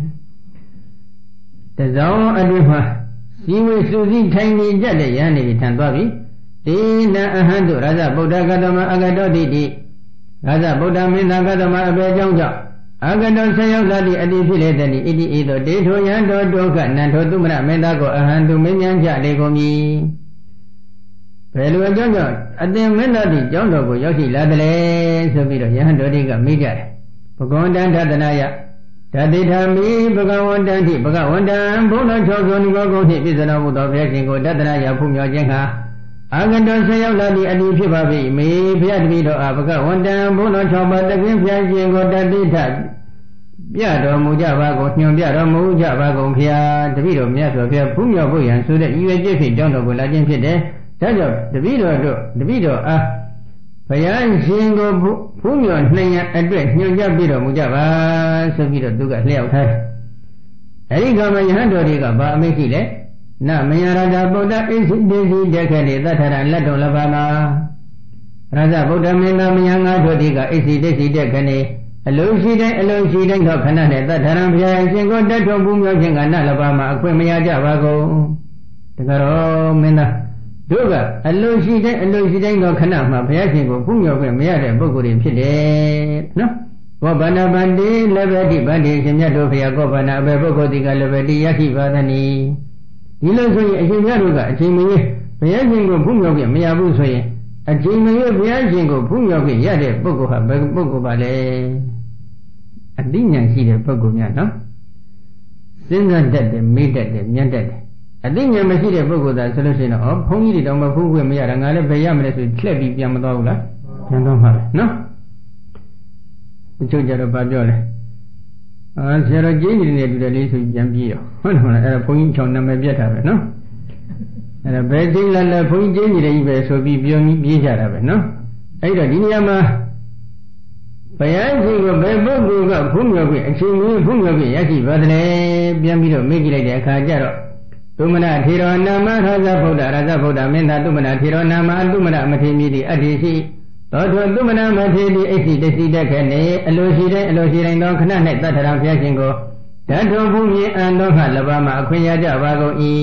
တစောင်းအတွင်းမှာစည်းဝေးစုစည်းထိုင်နေကြတဲ့ယဟန်တွေထံသွားပြီဒေနအဟံတို့ရာဇဗုဒ္ဓဂတမအဂတောတိတိရာဇဗုဒ္ဓမင်းသားဂတမအပေကြောင့်ကြောင့်အဂတောဆယောဇာတိအတိဖြစ်လေတည်းဣတိဤသို့ဒေထိုယံတော်ဒုက္ခနန္ထောသုမရမင်းသားကိုအဟံသူမင်းများကြလေကုန်မည်ဘယ်လိုအကြောင်းကြောင့်အသင်မင်းသားဒီကျောင်းတော်ကိုရောက်ရှိလာတယ်လဲဆိုပြီးတော့ယဟန်တော်တွေကမေးကြတယ်ဘဂဝန္တန်ထသနာယဓတိထာမိဘဂဝန္တန်တိဘဂဝန္တံဘုန်းတော်၆စုံဒီဘောကုန်းနှင့်ပြည့်စုံတော်မူသောဘုရားရှင်ကိုတသနာယဖူးမြော်ခြင်းဟာအာဂတောဆရောက်လာသည့်အတိဖြစ်ပါ၏မေဘုရားတပည့်တော်အားဘဂဝန္တံဘုန်းတော်၆ပါးတခင်ဘုရားရှင်ကိုတတိထပြတော်မူကြပါကုန်ညွန်ပြတော်မူကြပါကုန်ဖျားတပည့်တော်မြတ်စွာဘုရားဖူးမြော်ဖို့ရန်ဆိုတဲ့ဤရွယ်ချက်ဖြင့်ကျောင်းတော်ကိုလာခြင်းဖြစ်တယ်ဒါကြောင့်တပည့်တော်အားဘုရားရှင်ကိုဖူးမြော်နိုင်ရန်အတွက်ညွန်ကြပြတော်မူကြပါဆိုပြီးတော့သူကလျှောက်ထားတယ်အဲဒီကမှယဟန်တော်တွေကဗာအမိတ်ရှိလဲနမယရတာဗုဒ္ဓအိသိတေစီတက်ခဲ့တဲ့သတ္ထရလက်တော်လဘာနာရဇဗုဒ္ဓမင်းသားမယံငါတို့ဒီကအိသိတေစီတက်ခဲ့နေအလုံးရှိတိုင်းတော့ခဏနဲ့သတ္ထရံဘုရားရှင်ကိုတက်တော်ပူးမြော်ခြင်းကနလဘာမှာအခွင့်မရကြပါကုန်တကယ်တော့မင်းသားတို့ကအလုံးရှိတိုင်းတော့ခဏမှာဘုရားရှင်ကိုပူးမြော်ခွင့်မရတဲ့ပုဂ္ဂိုလ်တွေဖြစ်တယ်နော်ကောဗနာဗန္တိလဘတိဗန္တိရှင်မြတ်တို့ဘုရားကောဗနာအဘယ်ပုဂ္ဂိုလ်ဒီကလဘတိရရှိပါသနည်းဒီလိုဆိုရင်အရှင်မြတ်တို့ကအချိန်မရွေးဘုရားရှင်ကိုဖူးမြော်ခွင့်မရဘူးဆိုရင်အချိန်မရွေးဘုရားရှင်ကိုဖူးမြော်ခွင့်ရတဲ့ပုဂ္ဂိုလ်ဟာဘယ်ပုဂ္ဂိုလ်ပါလဲအတိညာရှိတဲ့ပုဂ္ဂိုလ်များနော်စဉ်းစားတတ်တယ်မေ့တတ်တယ်မြတ်တတ်တယ်အတိညာမရှိတဲ့ပုဂ္ဂိုလ်သာဆိုလို့ရှိရင်တော့ဘုန်းကြီးတွေတောင်မှဖူးခွင့်မရတာငါလည်းဘယ်ရမလဲဆိုလှည့်ပြီးပြန်မသွားဘူးလားပြန်သွားမှာပဲနော်တချို့ကြတော့ဗာပြောလဲဆရာတော်ကြီးကြီးနေတူတယ်လေးဆိုပြန်ပြေးရောဟုတ်တယ်မလားအဲ့ဒါဘုန်းကြီးချောင်းနာမည်ပြတ်တာပဲနော်အဲ့ဒါဘယ်ချိန်လဲဘုန်းကြီးကြီးကြီးတယ်ကြီးပဲဆိုပြီးပြောပြီးပြေးကြတာပဲနော်အဲ့တော့ဒီနေရာမှာဘုရားရှင်ကဘယ်ပုဂ္ဂိုလ်ကဖူးမြော်ခွင့်အချိန်ကြီးဖူးမြော်ခွင့်ရရှိပါတယ်ပြန်ပြီးတော့မေ့ကြည့်လိုက်တဲ့အခါကျတော့သုမနာထေရနာမရဇဗုဒ္ဓမင်းသားသုမနာထေရနာမသုမနာမထေမြည်သည့်အတ္တိရှိသောထိုသုမနာမထေတိအိသိတစီတက်ခဲ့နေအလိုရှိတိုင်းသောခဏ၌တတ္ထရဘုရားရှင်ကိုဓာတ်တော်ဘုမြေအံတော်ခလဘာမှာအခွင့်ရကြပါကုန်၏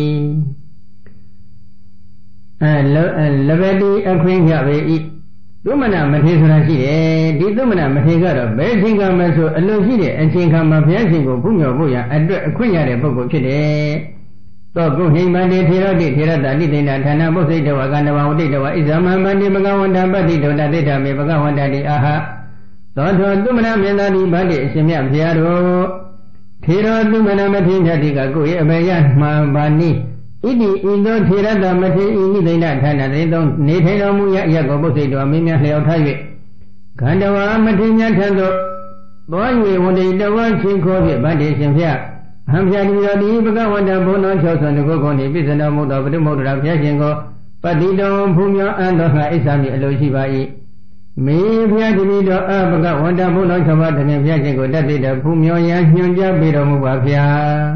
လဘတိအခွင့်ရပေ၏သုမနာမထေဆိုတာရှိတယ်ဒီသုမနာမထေကတော့ဘယ်ချိန်ကမှဆိုအလိုရှိတဲ့အချိန်ခါမှာဘုရားရှင်ကိုဖူးမြော်ဖို့ရအတွက်အခွင့်ရတဲ့ပုဂ္ဂိုလ်ဖြစ်တယ်သောကုဟိမန္တိထေရတိထေရတနိသိဏဌာနပုစိတဝကန္တဝဝတိတဝဣဇမမန္တိဘဂဝန္တပတ္တိဒေါတသေတမေဘဂဝန္တတိအာဟသောထောသုမနာမင်းသားဒီဗတ္တိအရှင်မြတ်ဘုရားတို့ထေရသုမနာမထေရတိကကိုယ့်ရဲ့အဘေယမှန်ပါနိဣတိဤသောထေရတမထေဤနိသိဏဌာနတိသောနေထိုင်တော်မူရကိုပုစိတဝမင်းများလျောက်ထား၍ခန္ဓဝါမထေရထံသို့သွား၍ဝန္တိတဝချင်းခေါ်ဖြင့်ဗတ္တိရှင်ဘုရားအဟံဖျာတိတော်ဒီဘဂဝန္တဘုန်းတော်၆ဆံတကုကုန်ဒီပြည့်စုံတော်မူသောပဋိမုဒ္ဒရာဘုရားရှင်ကိုပတ္တိတော်ဖူးမြော်အံတော်ခဣစ္ဆာမိအလိုရှိပါ၏မေဖျားတပည့်တော်အဘဂဝန္တဘုလော၆ပါးတည်းဖျားခြင်းကိုတတ်သိတဲ့ဖူးမြော်ရန်ညွှန်ကြားပေးတော်မူပါဗျာ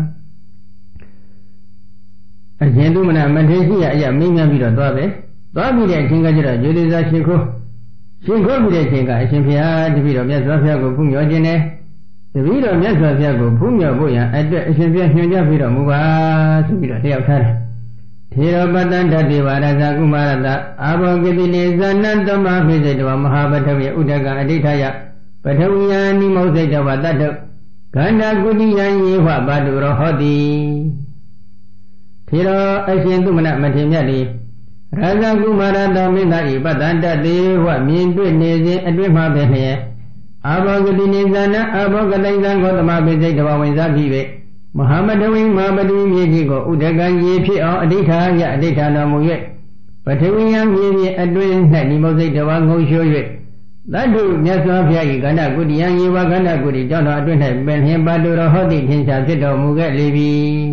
အရှင်သူမနာမထေရှိရအရာမင်းများပြီးတော့သွားပဲသွားပြီးတဲ့အချိန်ကကျတော့ယူလီစာရှိခိုးပြီးတဲ့အချိန်ကအရှင်ဖျားတပည့်တော်မြတ်စွာဘုရားကိုဖူးမြော်ခြင်းနဲ့တပည့်တော်မြတ်စွာဘုရားကိုဖူးမြော်ဖို့ရန်အတွက်အရှင်ဘုရားညွှန်ကြားပေးတော်မူပါဆိုပြီးတော့တယောက်ထားတယ်ထေရပတ္တန္တတိဝါရဇာကုမာရတအာဘောဂတိနေဇာနတမဖိစိတဝမဟာပထဝီဥဒကအဋ္ဌာယပထဝီယနိမောစိတဝတတ္တခန္ဓာကုတိယံယေဝပါတုရောဟောတိထေရအရှင်သူမနမထေမြတ်သည်ရာဇာကုမာရတမင်းသားဤပတ္တန္တတိဝမြင်တွေ့နေစဉ်အတွင်းမှပဲလျက်အာဘောဂတိနေဇာနအာဘောဂတိဇံကိုသမဖိစိတဝဝင်စားပြီး၍မဟာမတဝိမဟာပတိမြေကြီးကိုဥဒကံရေဖြစ်အောင်အဋ္ဌာယအဋ္ဌာတော်မူ၍ပထဝီယံမြေကြီးအတွင်း၌နိမောစိတ်တော်ငုံရှိုး၍သတ္တုမြတ်စွာဘုရား၏ကန္ဓကုတိယံယေဝကန္ဓကုတိကြောင့်တော်အတွင်း၌ပင်လျင်ပါတုတော်ဟောတိထင်ရှားဖြစ်တော်မူခဲ့လေပြီ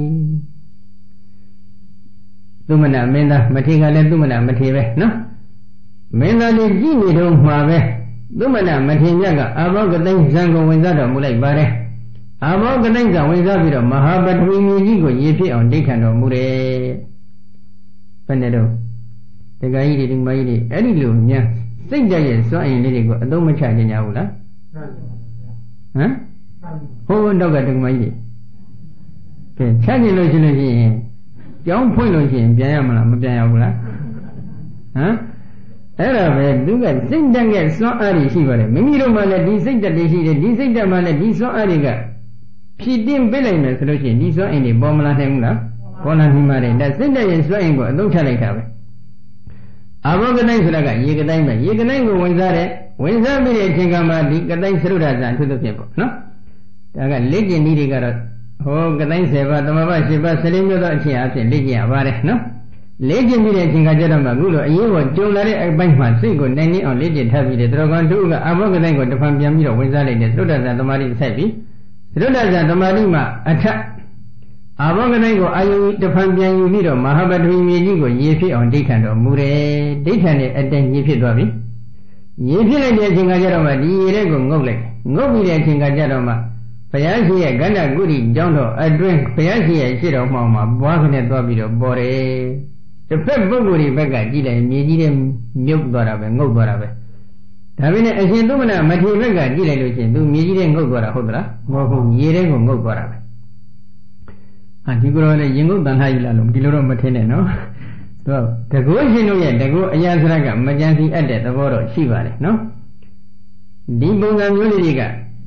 သူမနာမင်းသားမထေကလည်းသူမနာမထေပဲနော်မင်းသားလေးကြည့်နေတော့မှာပဲသူမနာမထေမြတ်ကအာဘောဂသိဇံကိုဝင်စားတော်မူလိုက်ပါတယ်အာဘောဂတိကဝင်စားပြီးတော့မဟာပထဝီမြေကြီးကိုရေဖြစ်အောင်ဒိဋ္ဌံတော်မူတယ်ဘယ်နဲ့တော့တက္ကကြီးတွေဒီမကြီးတွေအဲ့ဒီလိုညာစိတ်တရဲ့စွမ်းအင်လေးတွေကိုအသုံးမချခြင်းကြဘူးလားဟမ်ဟိုးတော့ကတက္ကမကြီးတွေကဲချခြင်းလို့ရှိရင်ကြောင်းဖွင့်လို့ရှိရင်ပြန်ရမလားမပြန်ရဘူးလားဟမ်အဲ့ဒါပဲသူကစိတ်တက်ရဲ့စွမ်းအားတွေရှိပါတယ်မိမိတို့မှလည်းဒီစိတ်တက်တွေရှိတယ်ဒီစိတ်တက်မှလည်းဒီစွမ်းအားတွေကဖြည့်တင်းပေးလိုက်မယ်ဆိုလို့ရှိရင်ဒီစွမ်းအင်တွေပေါ်မလာနိုင်ဘူးလားပေါ်လာနိုင်ပါတယ်ဒါစိတ်တက်ရဲ့စွမ်းအင်ကိုအသုံးချလိုက်တာပဲအာဘောဂတိုင်းဆိုတာကရေကတိုင်းပဲရေကတိုင်းကိုဝင်စားတဲ့ဝင်စားပြီးတဲ့အချိန်ကမှဒီကတိုင်းသရုဒ္ဓဇာအထူးသဖြင့်ပေါ့နော်ဒါကလက်ကျင်နည်းတွေကတော့ဟောကတိုင်း10ပါးသမဘာ10ပါး14မျိုးသောအချိန်အဖြစ်လက်ကျင်ရပါတယ်နော်လက်ကျင်ပြီးတဲ့အချိန်ကကြတော့မှအခုလိုအရေးပေါ်ကြုံလာတဲ့အပိုင်းမှာစိတ်ကိုနိုင်နေအောင်လက်ကျင်ထားပြီးတယ်တော်ကောင်တို့ကအာဘောဂတိုင်းကိုတစ်ဖန်ပြန်ပြီးတော့ဝင်စားလိုက်တယ်သရုဒ္ဓဇာသမာဓိဆက်ပြီးသရုဒ္ဓဇာသမာဓိမှာအထက်အာဘောဂတိုင်းကိုအာယုတဖန်ပြန်ယူပြီးတော့မဟာပထဝီမြေကြီးကိုရေဖြစ်အောင်ဒိဋ္ဌံတော်မူတယ်ဒိဋ္ဌံနဲ့အတန်ရေဖြစ်သွားပြီရေဖြစ်လိုက်တဲ့အချိန်ကကြတော့မှဒီရေတဲ့ကိုငုတ်လိုက်ငုတ်ပြီးတဲ့အချိန်ကကြတော့မှဘုရားရှိရဲ့ကန္ဓကုတိကျောင်းတော်အတွင်းဘုရားရှိရဲ့ရှေ့တော်မှောက်မှာဘွားခနဲ့သွားပြီးတော့ပေါ်တယ်တစ်ဖက်ပုဂ္ဂိုလ်တွေဘက်ကကြည့်လိုက်မြေကြီးတဲ့မြုပ်သွားတာပဲငုတ်သွားတာပဲဒါပေမဲ့အရှင်သုမနာမထေရဘက်ကကြည့်လိုက်လို့ရှိရင်သူမြေကြီးတဲ့ငုတ်သွားတာဟုတ်သလားမဟုတ်ဘူးရေတဲ့ကိုငုတ်သွားတာပဲဒီကိုယ်တော်လည်းရင်ငုတ်တန်ခါယူလာလို့ဒီလိုတော့မထင်နဲ့နော်သူကတကုရှင်တို့ရဲ့တကုအရာစရကမကြံစီအပ်တဲ့သဘောတော့ရှိပါတယ်နော်ဒီပုံစံမျိုးလေးတွေက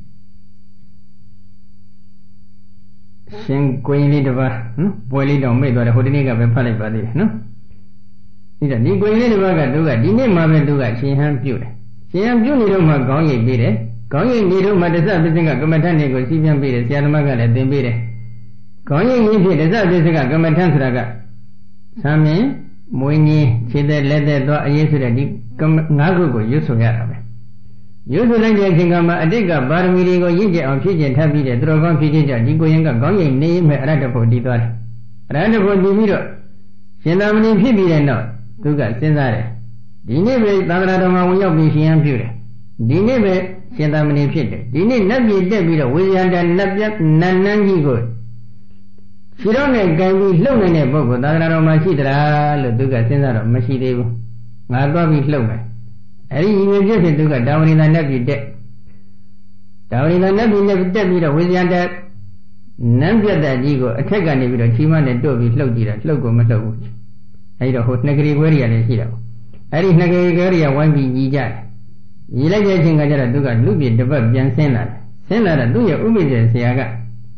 ရှင်ကိုရင်လေးတစ်ပါးနော်ပွဲလေးတောင်မိတ်သွားတယ်ဟိုဒီနေ့ကပဲဖတ်လိုက်ပါသေးတယ်နော်ဒီကိုရင်လေးတစ်ပါးကသူကဒီနေ့မှပဲသူကရှင်ဟန်ပြုတ်တယ်ရှင်ဟန်ပြုတ်နေတော့မှခေါင်းရိပ်ပေးတယ်ခေါင်းရိပ်နေတော့မှတစ္ဆပစ္စည်းကကမ္မထန်တွေကိုစီးပြန်ပေးတယ်ဆရာသမားကလည်းသင်ပေးတယ်ခေါင်းရိပ်ကြီးဖြစ်တစ္ဆပစ္စည်းကကမ္မထန်ဆိုတာကသမ်းမြင်မွေးကြီးခြေသက်လက်သက်သွားအရေးဆိုတဲ့ဒီ၅ခုကိုရွတ်ဆိုရတာပဲရွတ်ဆိုလိုက်တဲ့အချိန်ကမှအတိတ်ကပါရမီတွေကိုရင့်ကျက်အောင်ဖြည့်ကျင်ထပ်ပြီးတဲ့သူတော်ကောင်းဖြည့်ကျင်ကြဒီကိုရင်ကခေါင်းရိပ်နေမဲ့အရတ္တဖို့တည်သွားတယ်အရတ္တဖို့တည်ပြီးတော့ရှင်သာမဏေဖြစ်ပြီးတဲ့နောက်သူကစဉ်းစားတယ်ဒီနေ့ပဲသာသနာတော်မှာဝင်ရောက်ပြီးရှင်ဟန်ပြုတယ်ဒီနေ့ပဲရှင်သာမဏေဖြစ်တယ်ဒီနေ့နတ်ပြည်တက်ပြီးတော့ဝေယန္တနတ်ပြတ်နတ်နန်းကြီးကိုခြေတော်နဲ့ကြံပြီးလှုပ်နေတဲ့ပုဂ္ဂိုလ်သာသနာတော်မှာရှိသလားလို့သူကစဉ်းစားတော့မရှိသေးဘူးငါသွားပြီးလှုပ်မယ်အဲဒီရည်ရွယ်ချက်ဖြင့်သူကတာဝရိန္ဒနတ်ပြည်တက်တာဝရိန္ဒနတ်ပြည်နဲ့တက်ပြီးတော့ဝေယန္တနန်းပြတ်တဲ့ကြီးကိုအထက်ကနေပြီးတော့ချီမနဲ့တို့ပြီးလှုပ်ကြည့်တာလှုပ်ကိုမလှုပ်ဘူးအဲဒီတော့ဟိုနှစ်ကလေးခွဲတွေကလည်းရှိတာပေါ့အဲဒီနှစ်ကလေးခွဲတွေကဝိုင်းပြီးညီကြတယ်ညီလိုက်တဲ့အချိန်ကကျတော့သူကလူပြတစ်ပတ်ပြန်ဆင်းလာတယ်ဆင်းလာတော့သူ့ရဲ့ဥပိ္ပဇေဆရာက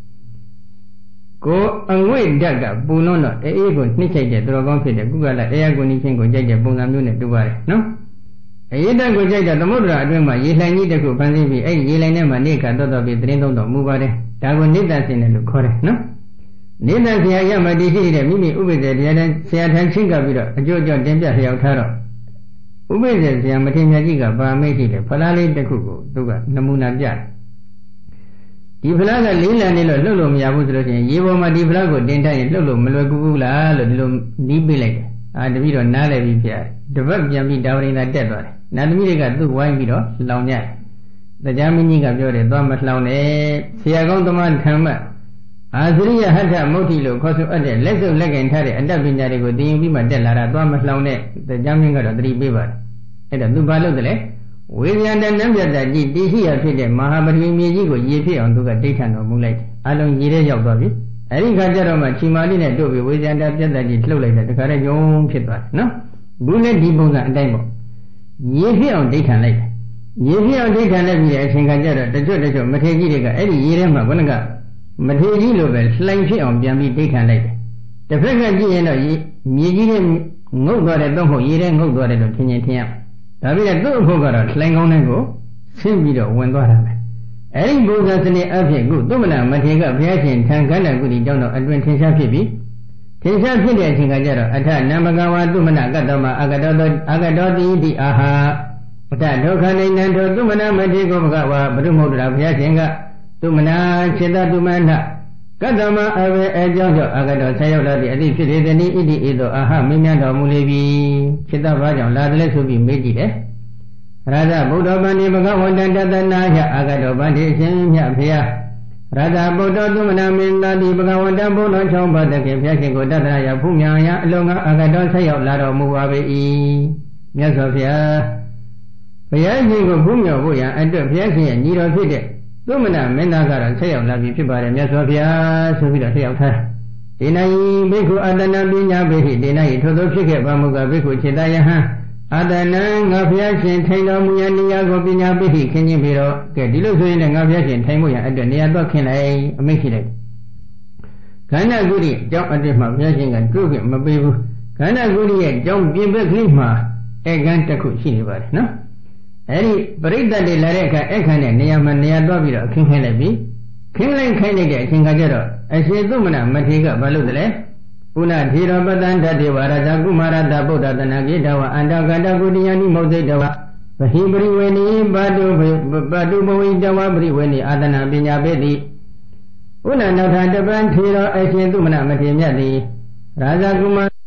ကိုအငွေ့ဓာတ်ကပူလွန်းတော့အေးကိုနှိမ့်ချိုက်တဲ့သူတော်ကောင်းဖြစ်တဲ့ကုကလတရားကိုနိချင်းကိုကြိုက်တဲ့ပုံစံမျိုးနဲ့တူပါတယ်နော်အေးဓာတ်ကိုကြိုက်တဲ့သမုဒ္ဒရာအတွင်းမှာရေလှိုင်ကြီးတစ်ခုဖန်ဆင်းပြီးအဲ့ရေလှိုင်ထဲမှာနေခါတော့ပြီးသတင်းသုံးတော်မူပါတယ်ဒါကိုနိတ္တဆင်တယ်လို့ခေါ်တယ်နော်နိတ္တဆရာရမတည်ရှိတဲ့မိမိဥပိ္ပဇေတရားတန်းဆရာထံချင်းကပ်ပြီးတော့အကျိုးအကြောင်းတင်ပြလျှောက်ထားတော့ဥပိ္ပဇေဆရာမထေရကြီးကပါမိတ်ရှိတယ်ဖလားလေးတစ်ခုကိုသူကနမူနာပြတယ်ဒီဖလားကလေးလံနေလို့လှုပ်လို့မရဘူးဆိုလို့ရှိရင်ရေပေါ်မှာဒီဖလားကိုတင်ထားရင်လှုပ်လို့မလွယ်ကူဘူးလားလို့ဒီလိုနီးပေးလိုက်တယ်တပည့်တော်နားလည်ပြီးပြတယ်တပတ်ပြန်ပြီးတာဝရိန္ဒတက်သွားတယ်နာသမီးတွေကသူ့ဝိုင်းပြီးတော့လောင်ကြတရားမင်းကြီးကပြောတယ်သွားမလောင်နဲ့ဆရာကောင်းသမားထံမှအာသရိယဟထမုဋ္ဌိလို့ခေါ်ဆိုအပ်တဲ့လက်စုပ်လက်ကင်ထားတဲ့အတ္တပညာတွေကိုသင်ယူပြီးမှတက်လာတာသွားမလောင်နဲ့တရားမင်းကတော့သတိပေးပါတယ်အဲ့တော့သူဘာလုပ်တယ်လဲဝိဇယန္တနံပြတ်တာကြည့်တရှိရဖြစ်တဲ့မဟာပထဝီမြေကြီးကိုရေဖြစ်အောင်သူကဒိဋ္ဌံတော်မူလိုက်အလုံးရေထဲရောက်သွားပြီအဲ့ဒီခါကျတော့မှချီမာလေးနဲ့တို့ပြီးဝိဇယန္တပြတ်တာကြီးလှုပ်လိုက်တယ်တခါတည်းယုံဖြစ်သွားတယ်နော်ဘူးလည်းဒီပုံစံအတိုင်းပေါ့ရေဖြစ်အောင်ဒိဋ္ဌံလိုက်တယ်ရေဖြစ်အောင်ဒိဋ္ဌံလိုက်ပြီးတဲ့အချိန်ခါကျတော့တချို့မထေကြီးတွေကအဲ့ဒီရေထဲမှာဘုန်းကမထေကြီးလိုပဲလှိုင်ဖြစ်အောင်ပြန်ပြီးဒိဋ္ဌံလိုက်တယ်တစ်ဖက်ကကြည့်ရင်တော့မြေကြီးနဲ့ငုတ်သွားတယ်တော့မဟုတ်ရေထဲငုတ်သွားတယ်လို့ထင်ရင်ထင်ရဒါပြီးတော့သူ့အဖို့ကတော့လှိုင်ကောင်းတဲ့ကိုဆင်းပြီးတော့ဝင်သွားတာပဲအဲ့ဒီဘုရားစနစ်အဖြစ်ကုသုမနာမထေကဘုရားရှင်ထံကန္တကုတိကျောင်းတော်အတွင်ထင်ရှားဖြစ်ပြီးထင်ရှားဖြစ်တဲ့အချိန်ကကျတော့အထနံဘဂဝါသုမနာကတ္တမအာဂတောတိတိအာဟာပတ္တဒုက္ခနိနံတောသုမနာမထေကိုဘဂဝါဘုရုမုဒ္ဒရာဘုရားရှင်ကသုမနာခြေတသုမနာကတ္တမအဝေအကြောင်းကြောင့်အာဂတောဆက်ရောက်လာသည့်အသည့်ဖြစ်လေသည်ဣတိဧသောအာဟမင်းများတော်မူလေပြီခြေတဘာကြောင့်လာတယ်လဲဆိုပြီးမေးကြည့်တယ်ရာဇဗုဒ္ဓဗန္တိဘဂဝန္တတတနာယအာဂတောဗန္တိအရှင်မြတ်ဖျားရာဇဗုဒ္ဓသုမနာမင်းသားတိဘဂဝန္တဘုန်းတော်၆ပါးတကယ်ဖျားရှင်ကိုတတနာယဖူးမြောင်ရအလုံးကအာဂတောဆက်ရောက်လာတော်မူပါ၏မြတ်စွာဘုရားဘုရားရှင်ကိုဖူးမြော်ဖို့ရန်အတွက်ဘုရားရှင်ရဲ့ညီတော်ဖြစ်တဲ့သုမနာမင်းသားကတော့ဆက်ရောက်လာပြီဖြစ်ပါတယ်မြတ်စွာဘုရားဆိုပြီးတော့ဆက်ရောက်ထားဒေနယိဘိက္ခုအတနာပညာဘိဟိဒေနယိထို့သောဖြစ်ခဲ့ပါမူကဘိက္ခုခြေတယဟံအတနံငါဘုရားရှင်ထိုင်တော်မူရန်နေရာကိုပညာပိဋိခင်းခြင်းပြီးတော့ကဲဒီလိုဆိုရင်လည်းငါဘုရားရှင်ထိုင်မှုရန်အတွက်နေရာတော့ခင်းလိုက်အမိန့်ရှိလိုက်ခန္ဓာကုရိအကြောင်းအတ္တမှာဘုရားရှင်ကတွေ့ခွင့်မပေးဘူးခန္ဓာကုရိရဲ့အကြောင်းပြင်ပကလေးမှာဧကန်းတစ်ခုရှိနေပါတယ်နော်အဲဒီပရိသတ်တွေလာတဲ့အခါအခန်းနဲ့နေရာမှာနေရာတော့ပြီးတော့အခင်းခိုင်းလိုက်ပြီးခင်းလိုက်ခိုင်းလိုက်တဲ့အချိန်ကကျတော့အရှင်သုမနာမထေရကဘာလုပ်တယ်လဲပုဏ္ဏဓီရပတံတတေဝရဇကုမာရတဗုဒ္ဓတနာကိတဝအန္တကတကုတိယနိမုတ်စိတဝဗဟိပရိဝေနိပါတုဘဝိတဝပရိဝေနိအာသနာပညာပေတိပုဏ္ဏနောက်ထပ်တပံထေရအရှင်သုမနာမထေရမြတ်သည်ရာဇကုမာ